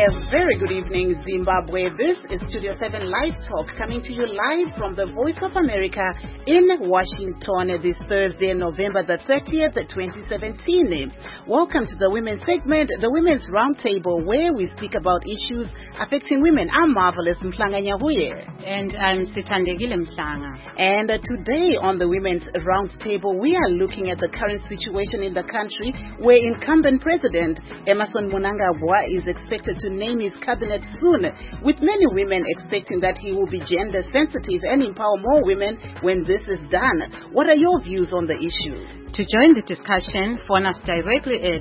Very good evening, Zimbabwe. This is Studio 7 Live Talk coming to you live from the Voice of America in Washington this Thursday, November the 30th, 2017. Welcome to the Women's segment, the Women's Roundtable, where we speak about issues affecting women. I'm Marvelous Mhlanga Nyahuye. And I'm Sithandegile Mhlanga. And today on the Women's Roundtable, we are looking at the current situation in the country where incumbent President Emmerson Mnangagwa is expected to name his cabinet soon, with many women expecting that he will be gender sensitive and empower more women when this is done. What are your views on the issue? To join the discussion, phone us directly at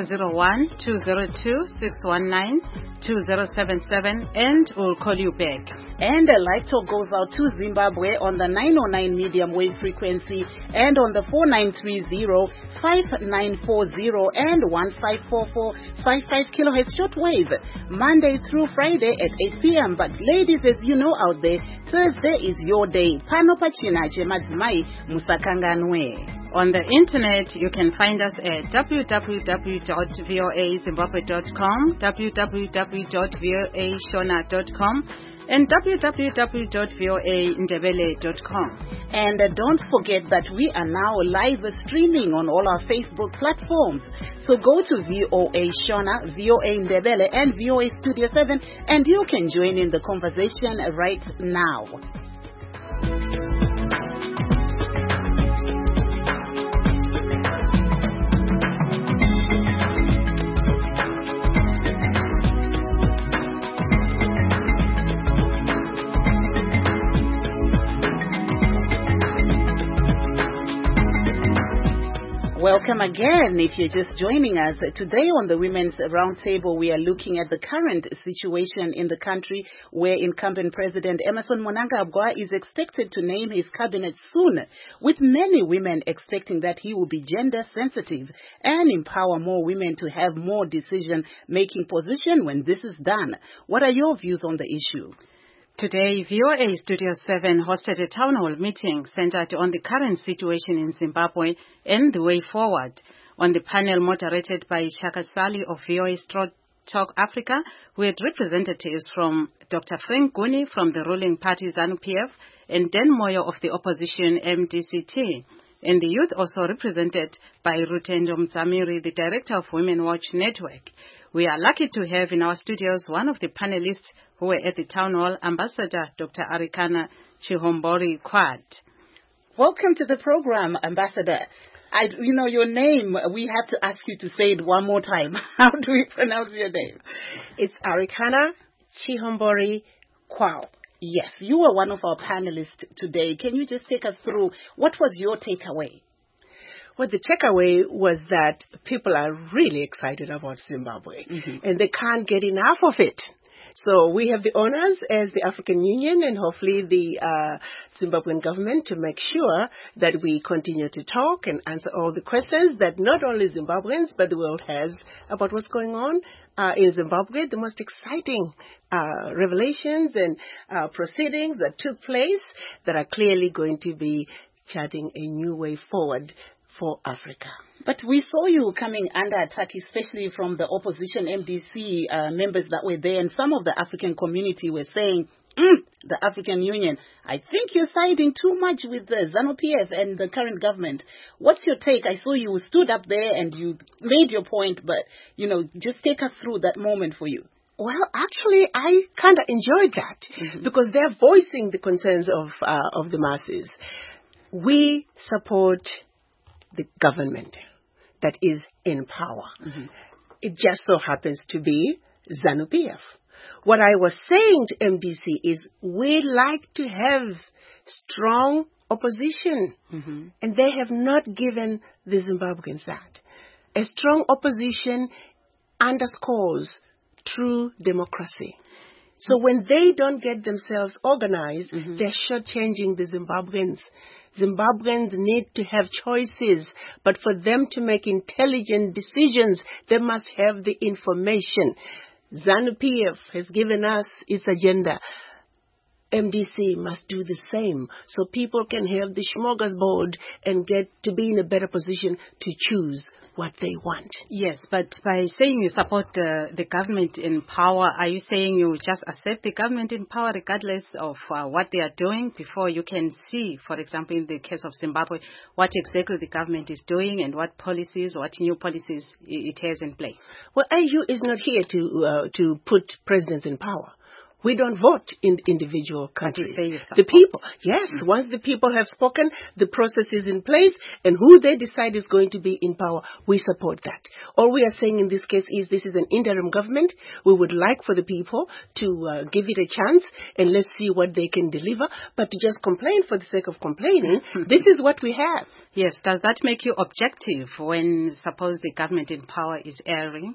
001-202-619-2077 and we'll call you back. And a live talk goes out to Zimbabwe on the 909 medium wave frequency and on the 4930, 5940 and 1544 55 kilohertz shortwave, Monday through Friday at 8 p.m. But ladies, as you know out there, Thursday is your day. Pano pachina chemadzimai musakanganwe. On the internet, you can find us at www.voazimbabwe.com, www.voashona.com, and www.voandebele.com. And don't forget that we are now live streaming on all our Facebook platforms. So go to VOA Shona, VOA Ndebele, and VOA Studio 7, and you can join in the conversation right now. Welcome again. If you're just joining us, today on the Women's Roundtable, we are looking at the current situation in the country where incumbent President Emmerson Mnangagwa is expected to name his cabinet soon, with many women expecting that he will be gender sensitive and empower more women to have more decision-making position when this is done. What are your views on the issue? Today, VOA Studio 7 hosted a town hall meeting centered on the current situation in Zimbabwe and the way forward. On the panel moderated by Shaka Sali of VOA Talk Africa, we had representatives from Dr. Frank Guni from the ruling party ZANU-PF and Dan Moyo of the opposition MDCT. And the youth also represented by Rutendo Mzamiri, the director of Women Watch Network. We are lucky to have in our studios one of the panelists who were at the town hall, Ambassador Dr. Arikana Chihombori Quad. Welcome to the program, Ambassador. Your name, we have to ask you to say it one more time. How do we pronounce your name? It's Arikana Chihombori Quad. Yes, you were one of our panelists today. Can you just take us through what was your takeaway? Well, the takeaway was that people are really excited about Zimbabwe, and they can't get enough of it. So we have the honors as the African Union and hopefully the Zimbabwean government to make sure that we continue to talk and answer all the questions that not only Zimbabweans but the world has about what's going on in Zimbabwe. The most exciting revelations and proceedings that took place that are clearly going to be charting a new way forward for Africa. But we saw you coming under attack, especially from the opposition MDC members that were there, and some of the African community were saying, the African Union, I think you're siding too much with the ZANU-PF and the current government. What's your take? I saw you stood up there and you made your point, but, just take us through that moment for you. Well, actually, I kind of enjoyed that because they're voicing the concerns of the masses. We support the government that is in power. It just so happens to be ZANU-PF. What I was saying to MDC is we like to have strong opposition, and they have not given the Zimbabweans that. A strong opposition underscores true democracy. So when they don't get themselves organized, they're shortchanging the Zimbabweans. Zimbabweans need to have choices, but for them to make intelligent decisions, they must have the information. ZANU-PF has given us its agenda. MDC must do the same so people can have the smorgasbord and get to be in a better position to choose what they want. Yes, but by saying you support the government in power, are you saying you just accept the government in power regardless of what they are doing before you can see, for example, in the case of Zimbabwe, what exactly the government is doing and what policies, what new policies it has in place? Well, AU is not here to put presidents in power. We don't vote in individual countries. The people, yes, once the people have spoken, the process is in place, and who they decide is going to be in power, we support that. All we are saying in this case is this is an interim government. We would like for the people to give it a chance, and let's see what they can deliver. But to just complain for the sake of complaining, this is what we have. Yes, does that make you objective when, suppose, the government in power is erring?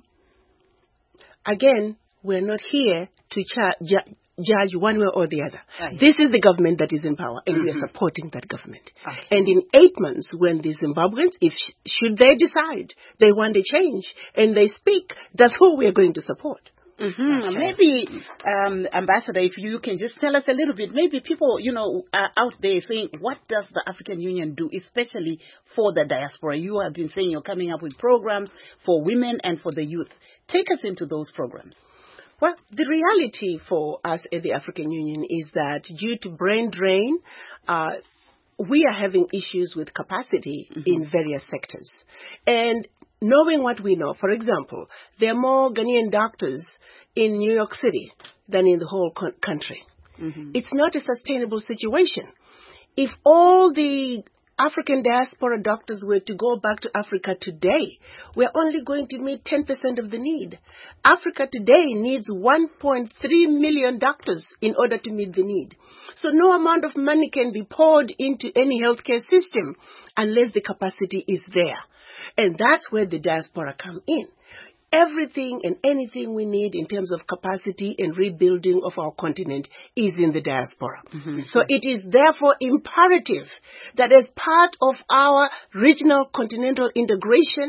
Again, we're not here to judge one way or the other. This is the government that is in power, and we are supporting that government. And in 8 months, when the Zimbabweans, should they decide they want a change, and they speak, that's who we are going to support. Maybe, Ambassador, if you can just tell us a little bit, maybe people, are out there saying, what does the African Union do, especially for the diaspora? You have been saying you're coming up with programs for women and for the youth. Take us into those programs. Well, the reality for us at the African Union is that due to brain drain, we are having issues with capacity in various sectors. And knowing what we know, for example, there are more Ghanaian doctors in New York City than in the whole country. It's not a sustainable situation. If all the African diaspora doctors were to go back to Africa today, we're only going to meet 10% of the need. Africa today needs 1.3 million doctors in order to meet the need. So no amount of money can be poured into any healthcare system unless the capacity is there. And that's where the diaspora come in. Everything and anything we need in terms of capacity and rebuilding of our continent is in the diaspora. So it is therefore imperative that as part of our regional continental integration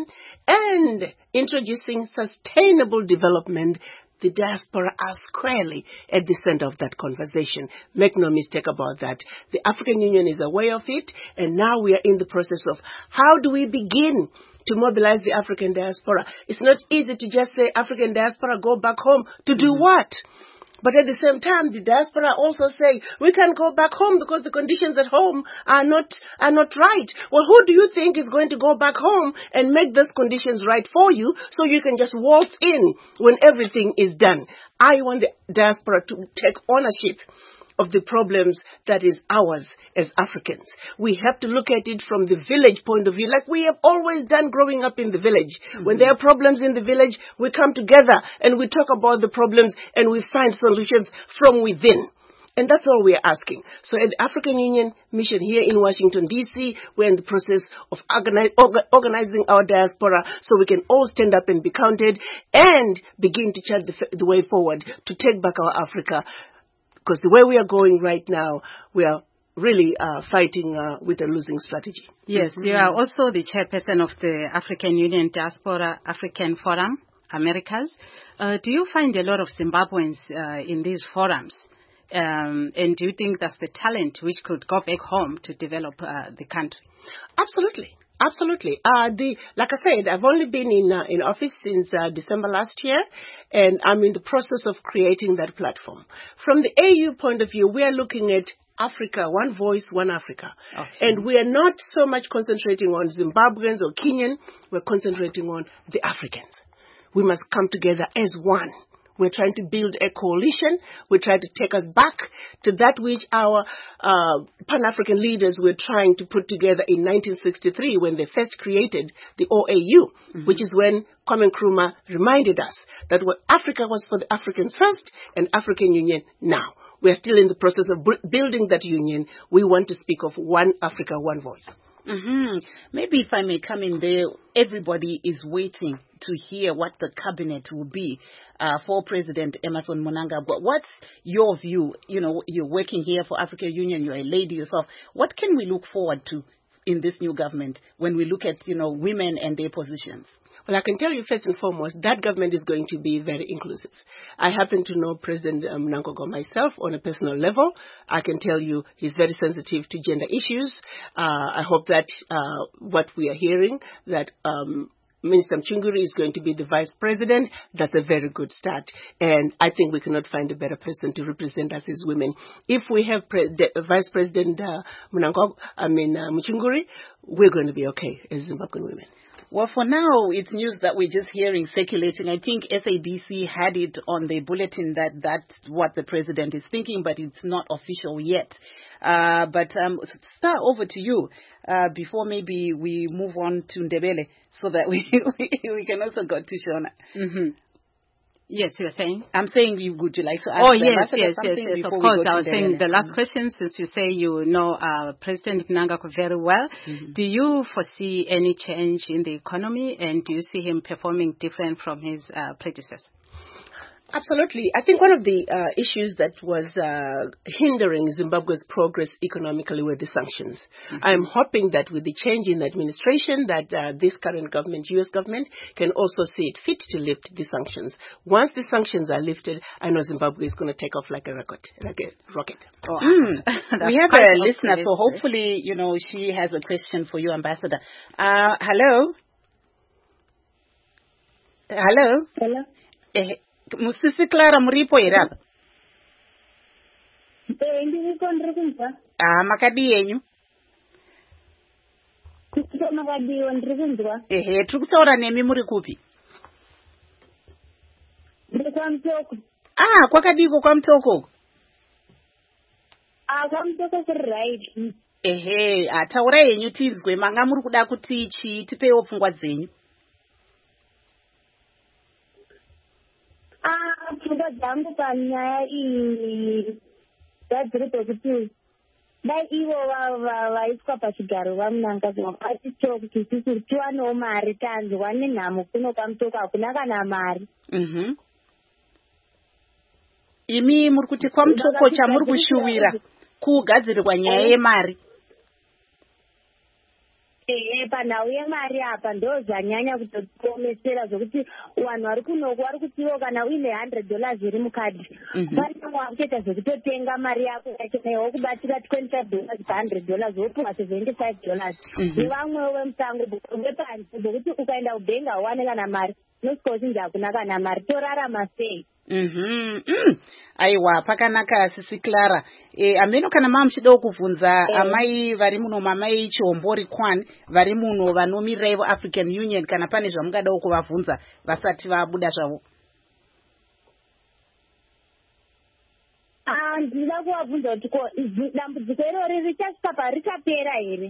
and introducing sustainable development, the diaspora are squarely at the center of that conversation. Make no mistake about that. The African Union is aware of it, and now we are in the process of how do we begin to mobilize the African diaspora. It's not easy to just say African diaspora, go back home. To do what? But at the same time, the diaspora also say, we can't go back home because the conditions at home are not right. Well, who do you think is going to go back home and make those conditions right for you so you can just waltz in when everything is done? I want the diaspora to take ownership of the problems that is ours as Africans. We have to look at it from the village point of view, like we have always done growing up in the village. When there are problems in the village, we come together and we talk about the problems and we find solutions from within. And that's all we are asking. So at the African Union Mission here in Washington, D.C., we're in the process of organizing our diaspora so we can all stand up and be counted and begin to chart the way forward to take back our Africa. Because the way we are going right now, we are really fighting with a losing strategy. Yes, you are also the chairperson of the African Union Diaspora African Forum, Americas. Do you find a lot of Zimbabweans in these forums? And do you think that's the talent which could go back home to develop the country? Absolutely. Absolutely. Like I said, I've only been in office since December last year, and I'm in the process of creating that platform. From the AU point of view, we are looking at Africa, one voice, one Africa. Okay. And we are not so much concentrating on Zimbabweans or Kenyan, we're concentrating on the Africans. We must come together as one. We're trying to build a coalition. We're trying to take us back to that which our Pan-African leaders were trying to put together in 1963 when they first created the OAU, which is when Kwame Nkrumah reminded us that what Africa was for the Africans first and African Union now. We're still in the process of building that union. We want to speak of one Africa, one voice. Maybe if I may come in there, everybody is waiting to hear what the cabinet will be for President Emmerson Mnangagwa. What's your view? You know, you're working here for African Union, you're a lady yourself. What can we look forward to in this new government when we look at, women and their positions? Well, I can tell you first and foremost, that government is going to be very inclusive. I happen to know President Mnangagwa myself on a personal level. I can tell you he's very sensitive to gender issues. I hope that what we are hearing, that Minister Mchinguri is going to be the vice president. That's a very good start. And I think we cannot find a better person to represent us as women. If we have Vice President Mchinguri, we're going to be okay as Zimbabwean women. Well, for now, it's news that we're just hearing circulating. I think SABC had it on the bulletin that that's what the president is thinking, but it's not official yet. But start over to you before maybe we move on to Ndebele so that we can also go to Shona. Mm-hmm. Yes, you're saying? I'm saying, would you like to ask? Oh, yes. Of course, I was saying the last question, since you say you know President Mnangagwa very well, do you foresee any change in the economy, and do you see him performing different from his predecessor? Absolutely. I think one of the issues that was hindering Zimbabwe's progress economically were the sanctions. I'm hoping that with the change in the administration, that this current government, U.S. government, can also see it fit to lift the sanctions. Once the sanctions are lifted, I know Zimbabwe is going to take off like a rocket. Oh, we have a listener, so hopefully, she has a question for you, Ambassador. Hello? Hello? Hello? Musisi Clara muripo irapa? Ndiko ndirikunzwa. Makadi yenyu? Makadiwo ndirikunzwa. Tiri kutaura nemi muri kupi? Ndiri kwaMutoko. Kwakadiko kwaMutoko? KwaMutoko kuri right. Taurai yenyu tinzwe, manga muri kuda kuti tipewo pfungwa dzenyu. Pfungwa dzangu panyaya iyi dzadziri pekuti dai ivo vaiswa pachigaro vaMnangagwa vachitoko kuti tiwanewo mari tanzwa nenhamo kuno kwaMutoko hakuna kana mari. Imi muri kuti kwaMutoko chamuri kushuwira kugadzirirwa nyaya yemari. Panhau yemari apa ndozvanyanya kutokomesera zvokuti vanhu vari kunoko vari kutiwo kana uine $100 iri mukadhi pane wakutoita zvekutotenga mari yako yacho wokubatira $25 pa$100 wopuwa $75 nevamwewo vemusango vepanze zvokuti ukaenda kubhengi hauwane kana mari unosvika uchinzi hakuna kana mari torarama sei. Aiwa, pakanaka Sisi Clara. Ameno kana muchidawo kubvunza amai vari muno, mamai Chihombori Kwan vari muno vanomiriraivo African Union, kana pane zvamungadawo kuvabvunza vasati vabuda zvavo? Ndinoda kuvabvunza kuti ko dambudziko irori richasvika richapera here?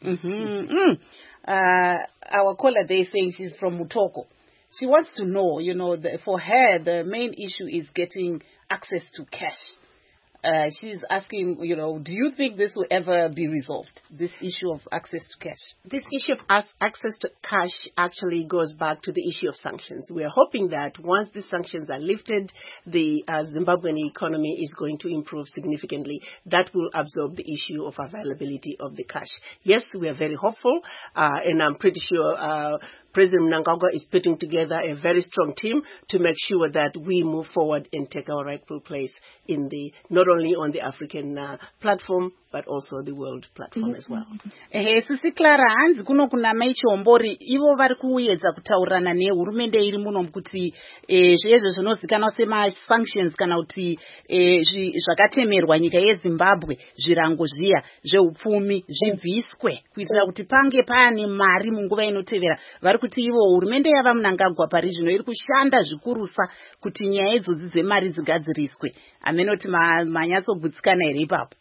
Our caller there is saying she's from Mutoko. She wants to know, for her, the main issue is getting access to cash. She's asking, do you think this will ever be resolved, this issue of access to cash? This issue of access to cash actually goes back to the issue of sanctions. We are hoping that once the sanctions are lifted, the Zimbabwean economy is going to improve significantly. That will absorb the issue of availability of the cash. Yes, we are very hopeful, and I'm pretty sure President Mnangagwa is putting together a very strong team to make sure that we move forward and take our rightful place in not only on the African platform, but also the world platform as well. Sisi Clara, hanzi kuno kuna mai Chihombori, ivo vari kuedza kutaurana nehurumende iri muno kuti zvezvo zvinozikanwa sema sanctions kana kuti zvakatemerwa nyika yeZimbabwe, zvirango zviya zveupfumi zvibviswe kuitira kuti pange pane mari munguva inotevera. Vari kuti ivo hurumende yavaMnangagwa pari zvino iri kushanda zvikurusa kuti nyaya idzodzi dzemari dzigadziriswe. Amenoti manyatsobutsikana here ipapo?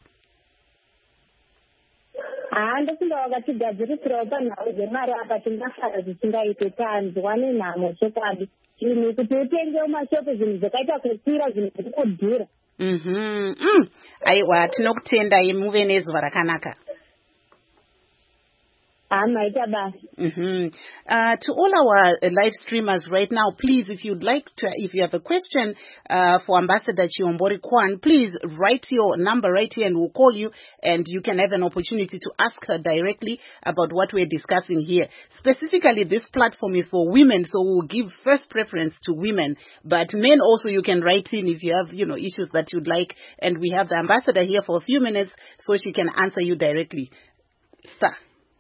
Ndofunga vakatigadzirisirawo panhau dzemari apa tingafara zvisingaite tanzwa nenhamo chokwadi kuti utengewo mashopu zvinhu zvakaita kukwira zvinhu zviri kudhura. Aiwa, tinokutendai muve nezuva rakanaka. To all our live streamers right now, please, if you have a question for Ambassador Chihombori Kwan, please write your number right here and we'll call you and you can have an opportunity to ask her directly about what we're discussing here. Specifically, this platform is for women, so we'll give first preference to women. But men also, you can write in if you have, issues that you'd like. And we have the ambassador here for a few minutes so she can answer you directly. Sir.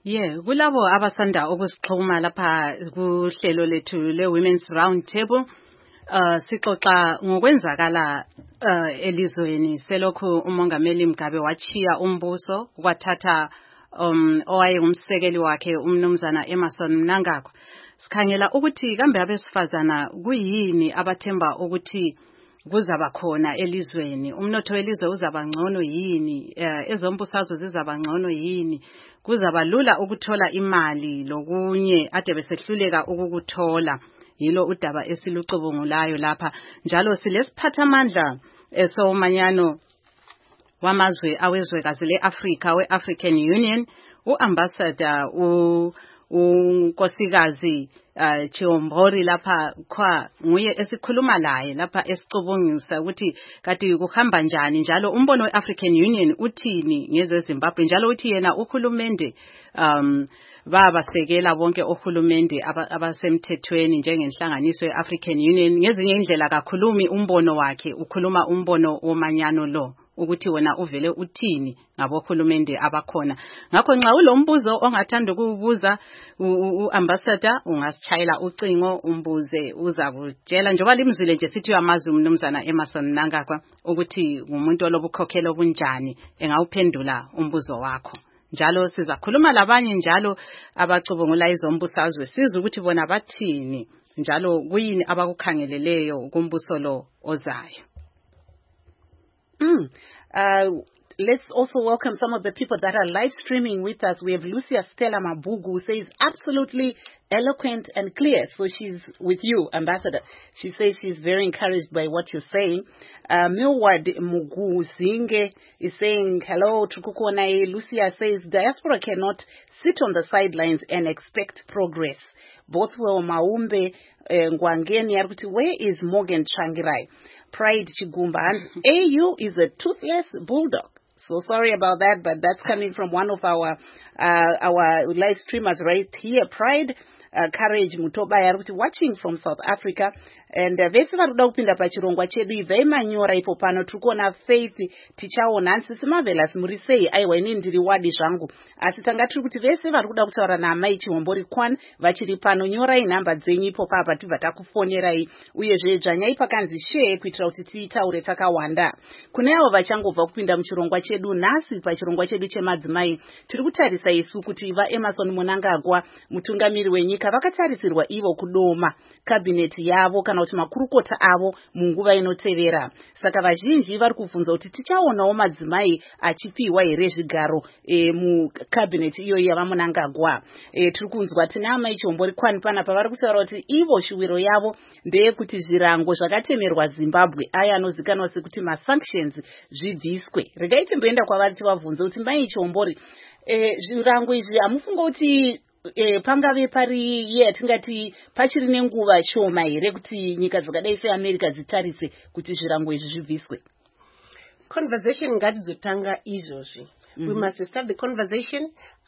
kulabo abasanda ukusixhuma lapha kuhlelo lethu le-Women's Round Table. Sixoxa ngokwenzakala elizweni selokhu umongameli Mugabe wachiya umbuso kwathatha owayengumsekeli wakhe umnumzana Emmerson Mnangagwa. Sikhangela ukuthi kambe abesifazana kuyini abathemba ukuthi kuzaba khona elizweni, umnotho welizwe uzaba ngcono yini, ezombusazwe zizaba ngcono yini, kuzaba lula ukuthola imali lokunye ade besehluleka ukukuthola. Yilo udaba esilucubungulayo lapha. Njalo silesiphathamandla esomanyano wamazwe awezwekazi le-Africa we-African Union, uambassador unkosikazi Chihombori lapha kwa nguye esikhuluma laye lapha esicubungisa ukuthi kati kuhamba njani, njalo umbono we-African Union uthini ngeze Zimbabwe, njalo uthi yena uhulumende babasekela bonke ohulumende abasemthethweni njengenhlanganiso ye-African Union. Ngezinye indlela kakhulumi umbono wakhe, ukhuluma umbono womanyano lo ukuthi wena uvele uthini ngabohulumende abakhona. Ngakho nxa ulombuzo ongathanda ukubuza uambassador ungasichayela ucingo umbuze, uza kutshela njengoba limzwile nje sithi uyamazi umnumzana Emmerson Mnangagwa ukuthi ngumuntu olobukhokhelo bunjani, engawuphendula umbuzo wakho. Njalo sizakhuluma labanye njalo abacubungula izombusazwe sizwe ukuthi bona bathini, njalo kuyini abakukhangeleleyo kumbuso lo ozayo. Let's also welcome some of the people that are live streaming with us. We have Lucia Stella Mabugu, who says absolutely eloquent and clear. So she's with you, Ambassador. She says she's very encouraged by what you're saying. Milward Muguzinge is saying, hello, Trukukonai. Lucia says, diaspora cannot sit on the sidelines and expect progress. Both were Maumbe, Ngwangeni, where is Morgan Changirai? Pride Chigumba. And AU is a toothless bulldog. So sorry about that, but that's coming from one of our live streamers right here. Pride, Courage Mutoba, watching from South Africa. And vese varuda kupinda pachirongwa chedu ibvei manyora ipo pano turikuona Faith tichaona Ansisi Marvelous murisei aiwa ini ndiri wadi zvangu asi tanga tiri kuti vese varikuda kutaura naamai Chihombori Kwan vachiri pano nyorai nhamba dzenyu ipo papa tibva takufonerai uyezve dzvanyai pakanzi share kuitira kuti tiitaure takawanda. Kune avo vachangobva kupinda muchirongwa chedu nhasi pachirongwa chedu chemadzimai tiri kutarisa isu kuti vaEmmerson Mnangagwa mutungamiri wenyika vakatarisirwa ivo kudoma kabineti yavo kana kuti makurukota avo munguva inotevera. Saka vazhinji vari kubvunza kuti tichaonawo madzimai achipiwa here zvigaro mukabineti iyoyi yavaMnangagwa. Tiri kunzwa tina amai Chihombori Kwan pana pavari kutaura kuti ivo shuwiro yavo ndeyekuti zvirango zvakatemerwa Zimbabwe aya anozikanwa sekuti masanctions zvibviswe. Regai timboenda kwavari tivabvunze kuti mai Chihombori, zvirango izvi hamufunga kuti pangave pari yatingati pachiri nenguva shoma here kuti nyika dzakadai seAmerica dzitarise kuti zvirango izvi zvibviswe? Conversation ngatidzotanga izvozvi. We must start the conversation.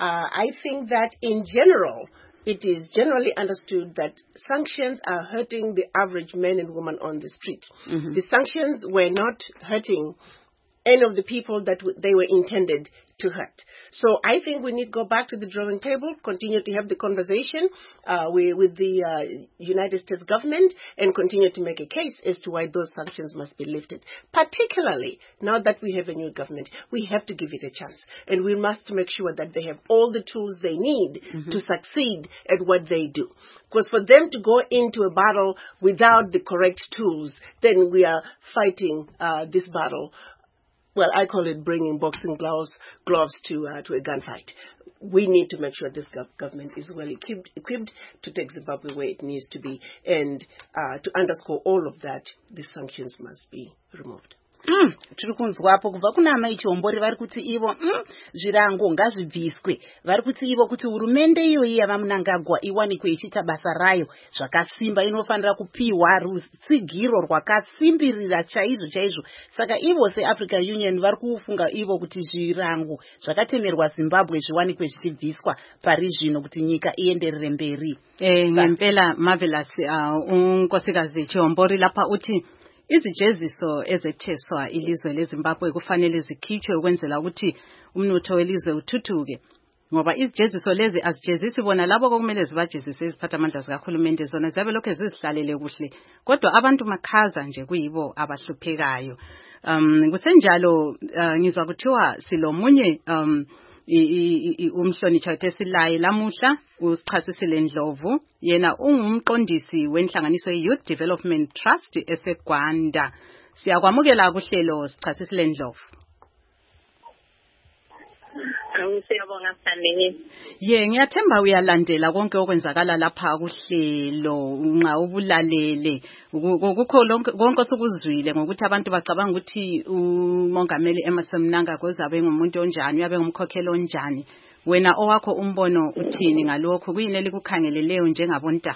I think that in general, it is generally understood that sanctions are hurting the average man and woman on the street. The sanctions were not hurting any of the people that they were intended to hurt. So I think we need to go back to the drawing table, continue to have the conversation with the United States government and continue to make a case as to why those sanctions must be lifted. Particularly now that we have a new government, we have to give it a chance. And we must make sure that they have all the tools they need to succeed at what they do. Because for them to go into a battle without the correct tools, then we are fighting this battle. Well, I call it bringing boxing gloves to a gunfight. We need to make sure this government is well equipped to take Zimbabwe where it needs to be. And to underscore all of that, the sanctions must be removed. Tiri kunzwapo kubva kuna amai Chihombori vari kuti ivo zvirango ngazvibviswe. Vari kuti ivo kuti hurumende iyoyi yavaMnangagwa iwanikwe ichiita basa rayo zvakasimba, inofanira kupiwa rutsigiro rwakasimbirira chaizvo. Saka ivo seAfrican Union vari kufunga ivo kuti zvirango zvakatemerwa Zimbabwe zviwanikwe zvichibviswa pari zvino kuti nyika ienderere mberi. Ngempela Marvelous unkosikazi Chihombori lapha uthi izijeziso ezetheswa ilizwe leZimbabwe kufanele zikhitshwe ukwenzela ukuthi umnotho welizwe uthuthuke. ngoba izijeziso lezi azijezisi bona labo okumele zibajezise iziphathamandla zikahulumende zona ziyabe lokho zizihlalele kuhle kodwa abantu makhaza nje kuyibo abahluphekayo. Kusenjalo ngizwa kuthiwa silomunye umhlonishwa Tesilaye lamuhla usichasisile Ndlovu, yena ungumqondisi wenhlanganiso ye-Youth Development Trust eseGwanda. Siyakwamukela kuhlelo sichasisile Ndlovu. Siyabonga Sandile. Ngiyathemba uyalandela konke okwenzakala lapha kuhlelo nxa ubulalele kukho konke osukuzwile ngokuthi abantu bacabanga ukuthi uMongameli Emmerson Mnangagwa uzabe ngumuntu onjani, uyabe ngumkhokheli onjani. Wena owakho umbono uthini ngalokho? Kuyini elikukhangeleleyo njengabonta?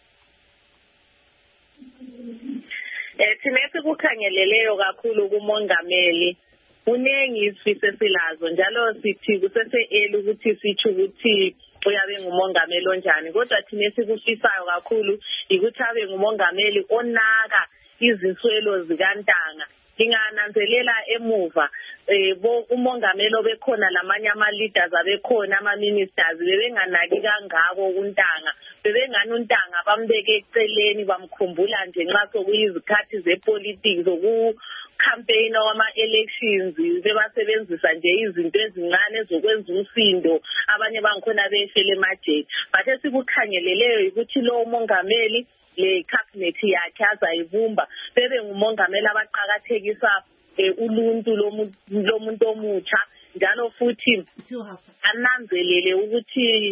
Thina sikukhangeleleyo kakhulu kuMongameli. Kuningi isifiso esilazo njalo sithi kusese ukuthi sitsho ukuthi uyabe ngumongameli onjani, kodwa thina esikufisayo kakhulu ukuthi abe ngumongameli onaka izinswelo zikaNtanga. Ngingananzelela emuva umongameli obekhona lamanye ama-leaders abekhona ama-ministers bebenganaki kangako uNtanga, bebengani uNtanga bambeke eceleni bamkhumbula nje nxa sokuyizikhathi zepolitics campaign wama-elections bebasebenzisa nje izinto ezincane zokwenza umsindo, abanye bangikhona befele emajele. But esikukhangeleleyo ukuthi lo mongameli le cabinet yakhe azayibumba bebe ngumongameli abaqhakathekisa uluntu lomuntu omutsha, njalo futhi ananzelele ukuthi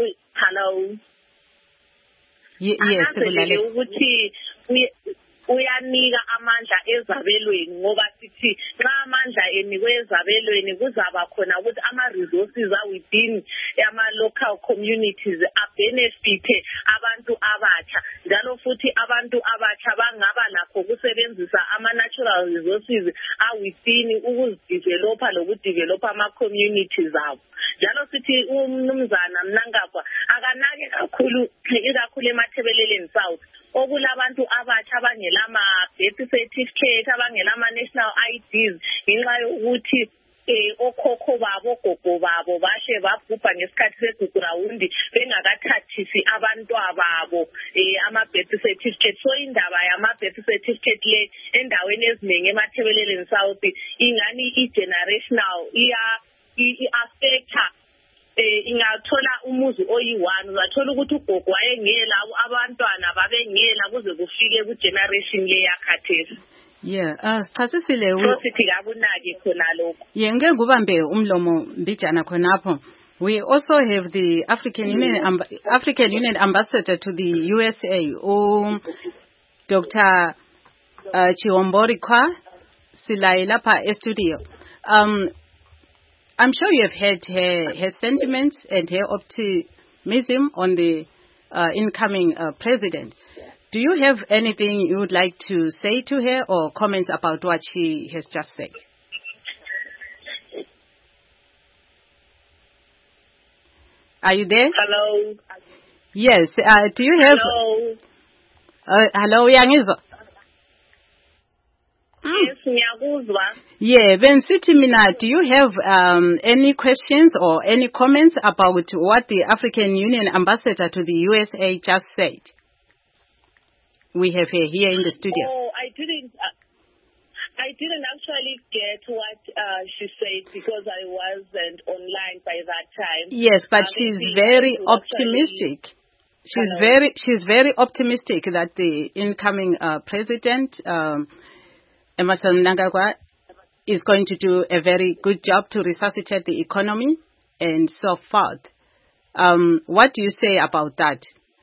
ananzelele ukuthi uyanika amandla ezabelweni, ngoba sithi nxa amandla enikwe ezabelweni kuzaba khona ukuthi ama-resources within ama-local communities abenefite abantu abatsha, njalo futhi abantu abatsha bangaba lakho ukusebenzisa ama-natural resources within ukuzidevelopa lokudevelopa ama-communities abo. Njalo sithi umnumzana Mnangagwa akanake kakhulu emathebeleleni South okulabantu abatsha abangelama birth certificate, abangelama national IDs ngenxa yokuthi okhokho babo ogogo babo bahle babhubha ngesikhathi segugurawundi bengakathathisi abantwababo ama-birth certificate. So indaba yama-birth certificate le endaweni eziningi emathebeleleni South ingani i-generational i-affecta ingathola umuzi oyi-1, uzathola ukuthi ugogo wayengela abantwana babengela kuze kufike ku-generation le yakhathesi. Sichasisile so sithi kakunaki khona lokho. Ngeke ngubambe umlomo mbijana khonapho. We also have the African Union Ambassador to the USA, Dr. Chihombori Kwa Silaye lapha e-studio. I'm sure you have heard her sentiments and her optimism on the incoming president. Do you have anything you would like to say to her or comments about what she has just said? Are you there? Hello. Yes. Do you have? Hello. Hello, Yangizo. Yes, ngiyakuzwa. Bensithi mina, do you have any questions or any comments about what the African Union Ambassador to the USA just said? We have her here in the studio. Oh, I didn't actually get what she said because I wasn't online by that time. Yes, but she's very optimistic. She's very optimistic that the incoming president, Emmerson Mnangagwa, is going to do a very good job to resuscitate the economy and so forth. What do you say about that?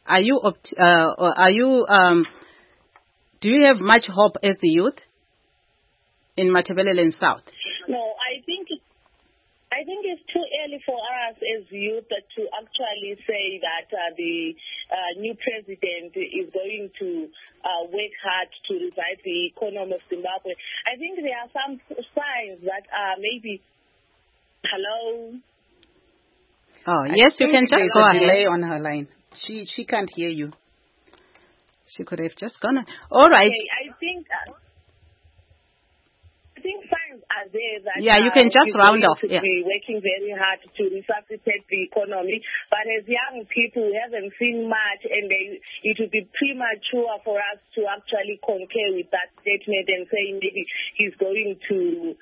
Do you have much hope as the youth in Matabeleland South? No, I think it's too early for us as youth to actually say that the new president is going to work hard to revive the economy of Zimbabwe. I think there are some signs that maybe. Hello. Oh, yes, you can just go ahead. Delay on her line. She can't hear you. She could have just gone. All right. Okay, I think signs are there that you can just round off. To be working very hard to resuscitate the economy. But as young people, we haven't seen much, and it would be premature for us to actually concur with that statement and say maybe he's going to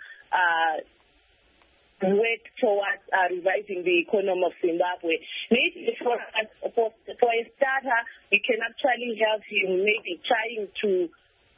work towards revising the economy of Zimbabwe. Maybe for a starter, we can actually help him maybe trying to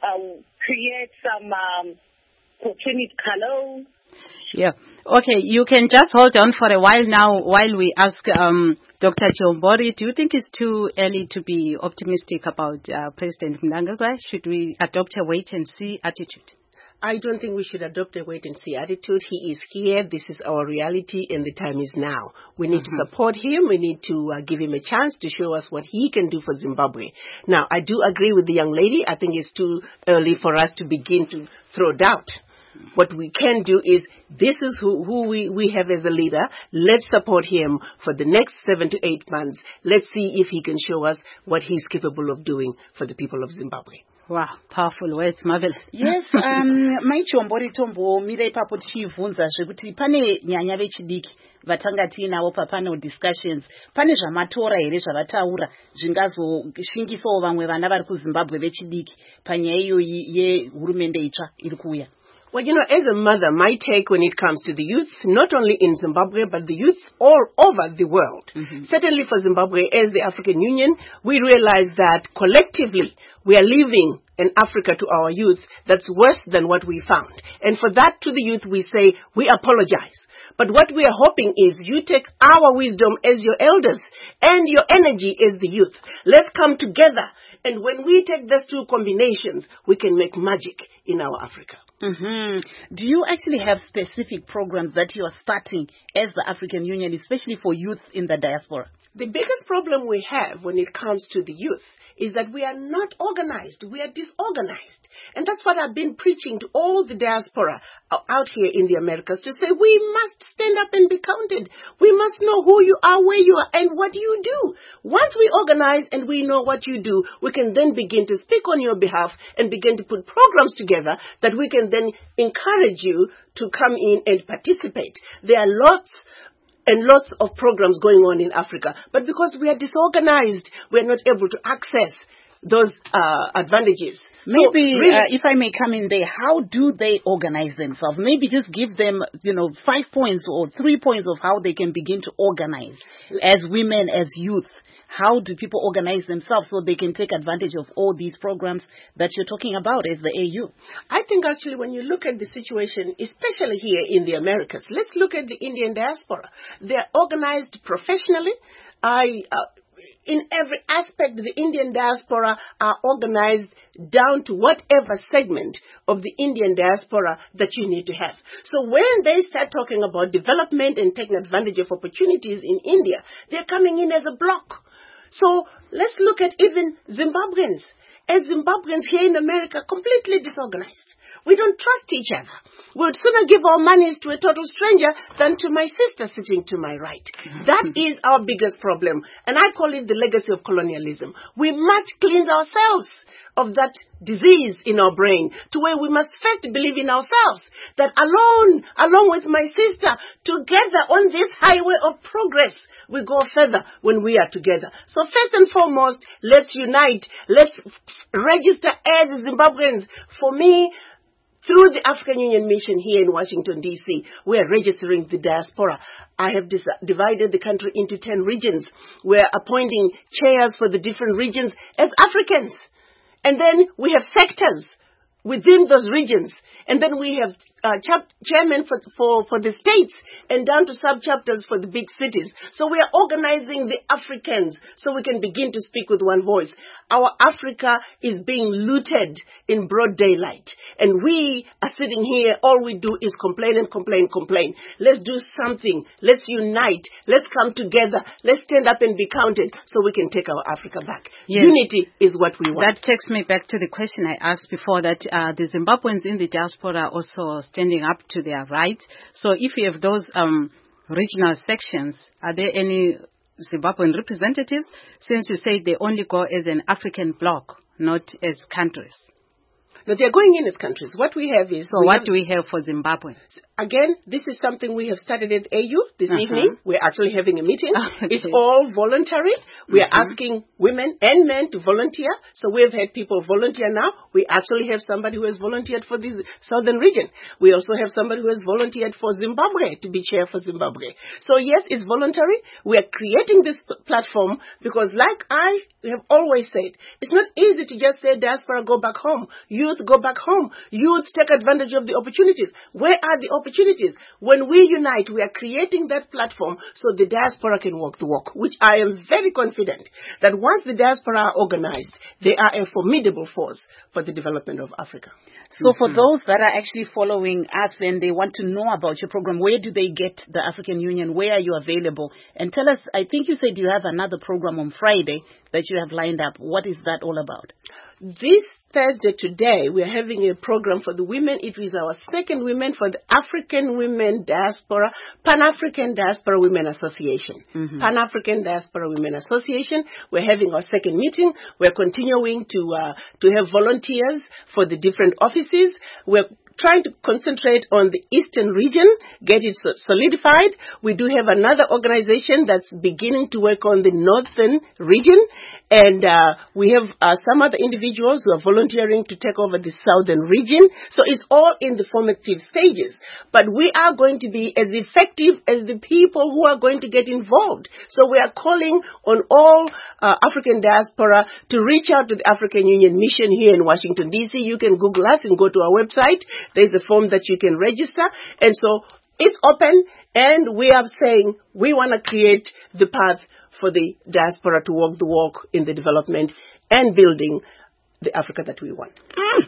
create some opportunity. Hello? Yeah. Okay, you can just hold on for a while now while we ask Dr. Chombori, do you think it's too early to be optimistic about President Mnangagwa? Should we adopt a wait-and-see attitude? I don't think we should adopt a wait-and-see attitude. He is here. This is our reality, and the time is now. We need to support him. We need to give him a chance to show us what he can do for Zimbabwe. Now, I do agree with the young lady. I think it's too early for us to begin to throw doubt. What we can do is, this is who we have as a leader. Let's support him for the next 7 to 8 months. Let's see if he can show us what he's capable of doing for the people of Zimbabwe. Wow, powerful words, marvelous. Yes, Maichombori Tombo mire ipapo tichivunza zvekuti pane nyanya vechidiki vatanga tiinawo papanel discussions. Pane zvamatora here zvavataura zvingazoshingisawo vamwe vana vari kuZimbabwe vechidiki panyaya iyoyi yehurumende itsva iri kuuya. Well, as a mother, my take when it comes to the youth, not only in Zimbabwe, but the youth all over the world. Certainly for Zimbabwe, as the African Union, we realize that collectively we are leaving an Africa to our youth that's worse than what we found. And for that, to the youth, we say, we apologize. But what we are hoping is you take our wisdom as your elders and your energy as the youth. Let's come together. And when we take those two combinations, we can make magic in our Africa. Do you actually have specific programs that you are starting as the African Union, especially for youth in the diaspora? The biggest problem we have when it comes to the youth is that we are not organized. We are disorganized. And that's what I've been preaching to all the diaspora out here in the Americas, to say we must stand up and be counted. We must know who you are, where you are, and what you do. Once we organize and we know what you do, we can then begin to speak on your behalf and begin to put programs together that we can then encourage you to come in and participate. There are lots and lots of programs going on in Africa. But because we are disorganized, we are not able to access those advantages. Maybe, if I may come in there, how do they organize themselves? Maybe just give them, 5 points or 3 points of how they can begin to organize as women, as youth. How do people organize themselves so they can take advantage of all these programs that you're talking about as the AU? I think actually when you look at the situation, especially here in the Americas, let's look at the Indian diaspora. They're organized professionally. In every aspect, the Indian diaspora are organized down to whatever segment of the Indian diaspora that you need to have. So when they start talking about development and taking advantage of opportunities in India, they're coming in as a block. So let's look at even Zimbabweans. As Zimbabweans here in America, completely disorganized. We don't trust each other. We'd sooner give our monies to a total stranger than to my sister sitting to my right. That is our biggest problem. And I call it the legacy of colonialism. We must cleanse ourselves of that disease in our brain, to where we must first believe in ourselves, that along with my sister, together on this highway of progress, we go further when we are together. So first and foremost, let's unite. Let's register as Zimbabweans. For me, through the African Union mission here in Washington, D.C., we are registering the diaspora. I have divided the country into 10 regions. We're appointing chairs for the different regions as Africans. And then we have sectors within those regions. And then we have chairmen for the states and down to sub-chapters for the big cities. So we are organizing the Africans so we can begin to speak with one voice. Our Africa is being looted in broad daylight. And we are sitting here, all we do is complain and complain, complain. Let's do something. Let's unite. Let's come together. Let's stand up and be counted so we can take our Africa back. Yes. Unity is what we want. That takes me back to the question I asked before, that the Zimbabweans in the diaspora are also standing up to their rights. So if you have those regional sections, are there any Zimbabwean representatives, since you say they only go as an African bloc, not as countries? that they're going in as countries. What we have is... So what do we have for Zimbabwe? Again, this is something we have started at AU this evening. We're actually having a meeting. Okay. It's all voluntary. We are asking women and men to volunteer. So we've had people volunteer now. We actually have somebody who has volunteered for the southern region. We also have somebody who has volunteered for Zimbabwe to be chair for Zimbabwe. So yes, it's voluntary. We are creating this platform because, like I have always said, it's not easy to just say diaspora, go back home. Youth, go back home. Youth, take advantage of the opportunities. Where are the opportunities? When we unite, we are creating that platform so the diaspora can walk the walk, which I am very confident that once the diaspora are organized, they are a formidable force for the development of Africa. So for those that are actually following us and they want to know about your program, where do they get the African Union? Where are you available? And tell us, I think you said you have another program on Friday that you have lined up. What is that all about? This Thursday today, we are having a program for the women. It is our second women for the African Women Diaspora, Pan-African Diaspora Women Association. Pan-African Diaspora Women Association. We're having our second meeting. We're continuing to have volunteers for the different offices. We're trying to concentrate on the eastern region, get it solidified. We do have another organization that's beginning to work on the northern region. And we have some other individuals who are volunteering to take over the southern region. So it's all in the formative stages. But we are going to be as effective as the people who are going to get involved. So we are calling on all African diaspora to reach out to the African Union Mission here in Washington, D.C. You can Google us and go to our website. There's a form that you can register. And so it's open, and we are saying we want to create the path for the diaspora to walk the walk in the development and building the Africa that we want.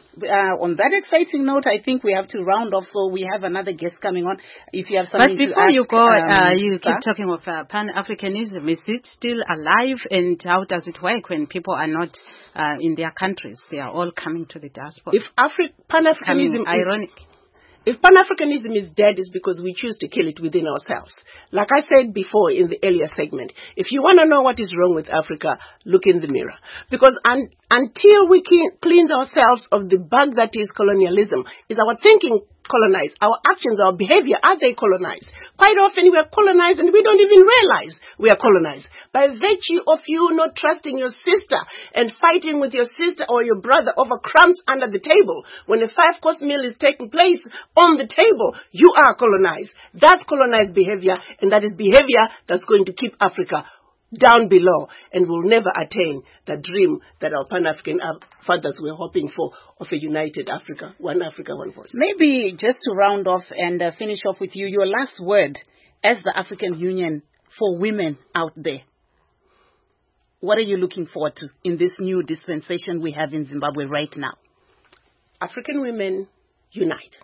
On that exciting note, I think we have to round off, so we have another guest coming on. If you have something to ask. But before you go, you keep sir? talking of Pan-Africanism. Is it still alive, and how does it work when people are not in their countries? They are all coming to the diaspora. If Pan-Africanism... ironic. If Pan-Africanism is dead, it's because we choose to kill it within ourselves. Like I said before in the earlier segment, if you want to know what is wrong with Africa, look in the mirror. Because until we cleanse ourselves of the bug that is colonialism, is our thinking colonized? Our actions, our behavior, are they colonized? Quite often we are colonized and we don't even realize we are colonized. By virtue of you not trusting your sister and fighting with your sister or your brother over crumbs under the table, when a 5-course meal is taking place on the table, you are colonized. That's colonized behavior, and that is behavior that's going to keep Africa down below, and will never attain the dream that our Pan-African fathers were hoping for, of a united Africa, one voice. Maybe just to round off and finish off with you, your last word as the African Union for women out there. What are you looking forward to in this new dispensation we have in Zimbabwe right now? African women unite.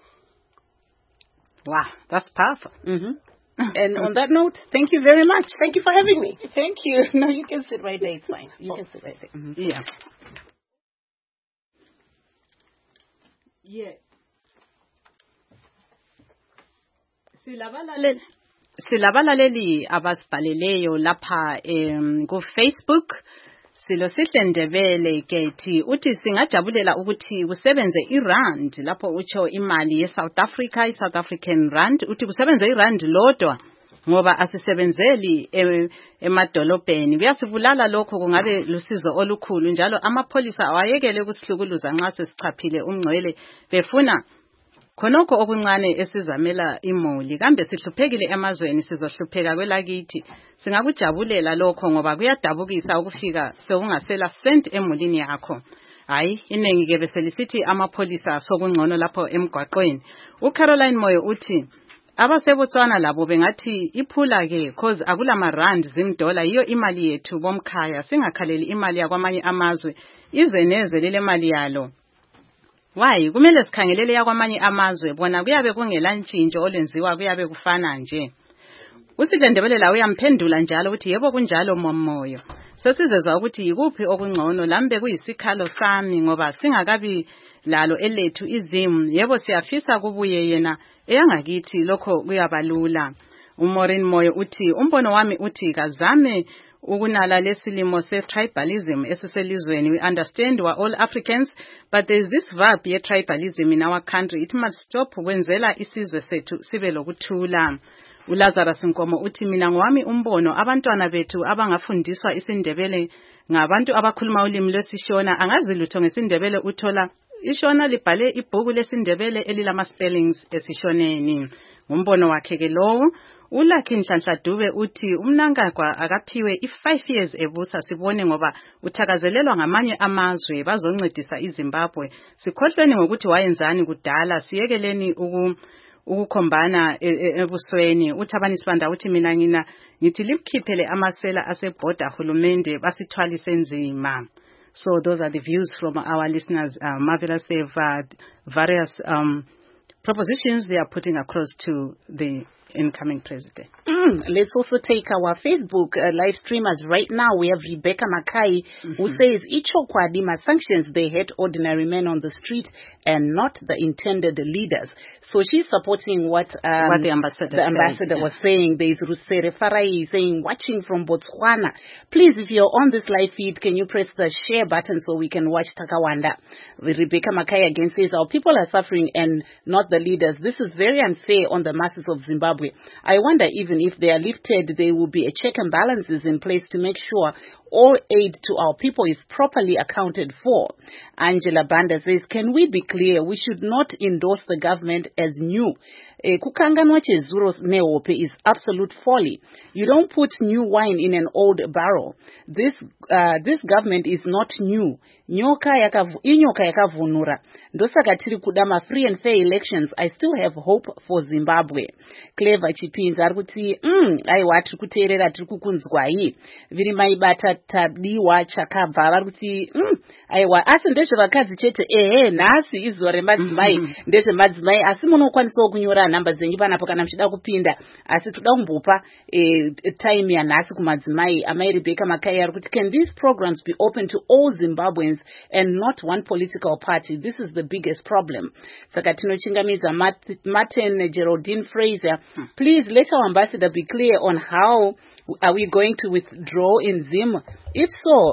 Wow, that's powerful. And on that note, thank you very much. Thank you for having me. Thank you. No, you can sit right there. It's fine. You can sit right there. Yeah. Yeah. Silabalaleli abasibhaleleyo lapha ku Facebook. Silo sihle Ndebele kethi uthi singajabulela ukuthi kusebenze irand lapho utsho imali yeSouth Africa, iSouth African rand, uthi kusebenze irand lodwa ngoba asisebenzeli emadolobheni. Kuyasibulala lokho, kungabe lusizo olukhulu, njalo amapholisa awayekele ukusihlukuluza nxa sesichaphile umngcwele befuna khonokho okuncane esizamela imuli. Kambe sihluphekile emazweni, sizohlupheka kwelakithi. Singakujabulela lokho ngoba kuyadabukisa ukufika sekungasela cent emulini yakho. Hayi, inengi ke beselisithi amapholisa sokungcono lapho emgwaqweni. uCaroline Moyo uthi abaseBotswana labo bengathi iphula ke cause akulama rand zimdola, yiyo imali yethu bomkhaya, singakhaleli imali yakwamanye amazwe ize neze lele mali yalo. Why kumele sikhangelele yakwamanye amazwe, bona kuyabe kungela ntshintsho olenziwa, kuyabe kufana nje. Usihle Ndebele la uyamphendula njalo uthi yebo kunjalo Momoyo. Sesizezwa ukuthi yikuphi okungcono, lambe kuyisikhalo sami ngoba singakabi lalo elethu izimu. Yebo siyafisa kubuye yena eyangakithi lokho kuyabalula. uMaureen Moyo uthi umbono wami uthi kazame ukunala lesilimo se-tribalism esiselizweni. We understand we're all Africans, but there's this verb ye-tribalism in our country. It must stop kwenzela isizwe sethu sibe lokuthula. uLazarus Nkomo uthi mina ngwami umbono abantwana bethu abangafundiswa isiNdebele ngabantu abakhuluma ulimi lwesiShona angazi lutho ngesindebele uthola iShona libhale ibhuku lesiNdebele elilama spellings esishoneni. Ngumbono wakhe ke lowo. uLucky Nhlanhla Dube uthi uMnangagwa akaphiwe i5 years ebusa sibone ngoba uthakazelelwa ngamanye amazwe bazoncedisa iZimbabwe. Sikhohlweni ngokuthi wayenzani kudala siyekeleni ukukhombana ebusweni. Uthabani Sibanda uthi mina ngithi limkhiphele amasela asebhoda hulumende basithwalise nzima. So those are the views from our listeners. Marvelous, they've various propositions they are putting across to the incoming president. Let's also take our Facebook live streamers right now. We have Rebecca Makai who says Ichokwadima sanctions they hit ordinary men on the street and not the intended leaders. So she's supporting what the ambassador was saying. There's Rusere Farai saying watching from Botswana. Please, if you're on this live feed, can you press the share button so we can watch Takawanda? Rebecca Makai again says our people are suffering and not the leaders. This is very unfair on the masses of Zimbabwe. I wonder even if they are lifted, there will be a check and balances in place to make sure all aid to our people is properly accounted for. Angela Banda says, can we be clear? We should not endorse the government as new. Kukanganwa chezuro neope is absolute folly. You don't put new wine in an old barrel. This government is not new. Inyoka yakavunura. Ndosaka tiri kudama free and fair elections. I still have hope for Zimbabwe. Clever Chipinza arikuti aiwa tiri kuteerera tiri kukunzwa hii. Viri maibata tabiwa chakabva arikuti aiwa asi ndezve vakadzi chete nhasi izuva remadzimai ndezve madzimai asi munokwanisa kunyora nhamba dzenyu panapo kana muchida kupinda asi toda kumbopa time yanhasi kumadzimai. Amai Rebecca Makai arikuti can these programs be open to all Zimbabweans and not one political party? This is the biggest problem. Saka tinochingamidza Martin Geraldine Fraser, please let our ambassador be clear on how are we going to withdraw in Zim. If so,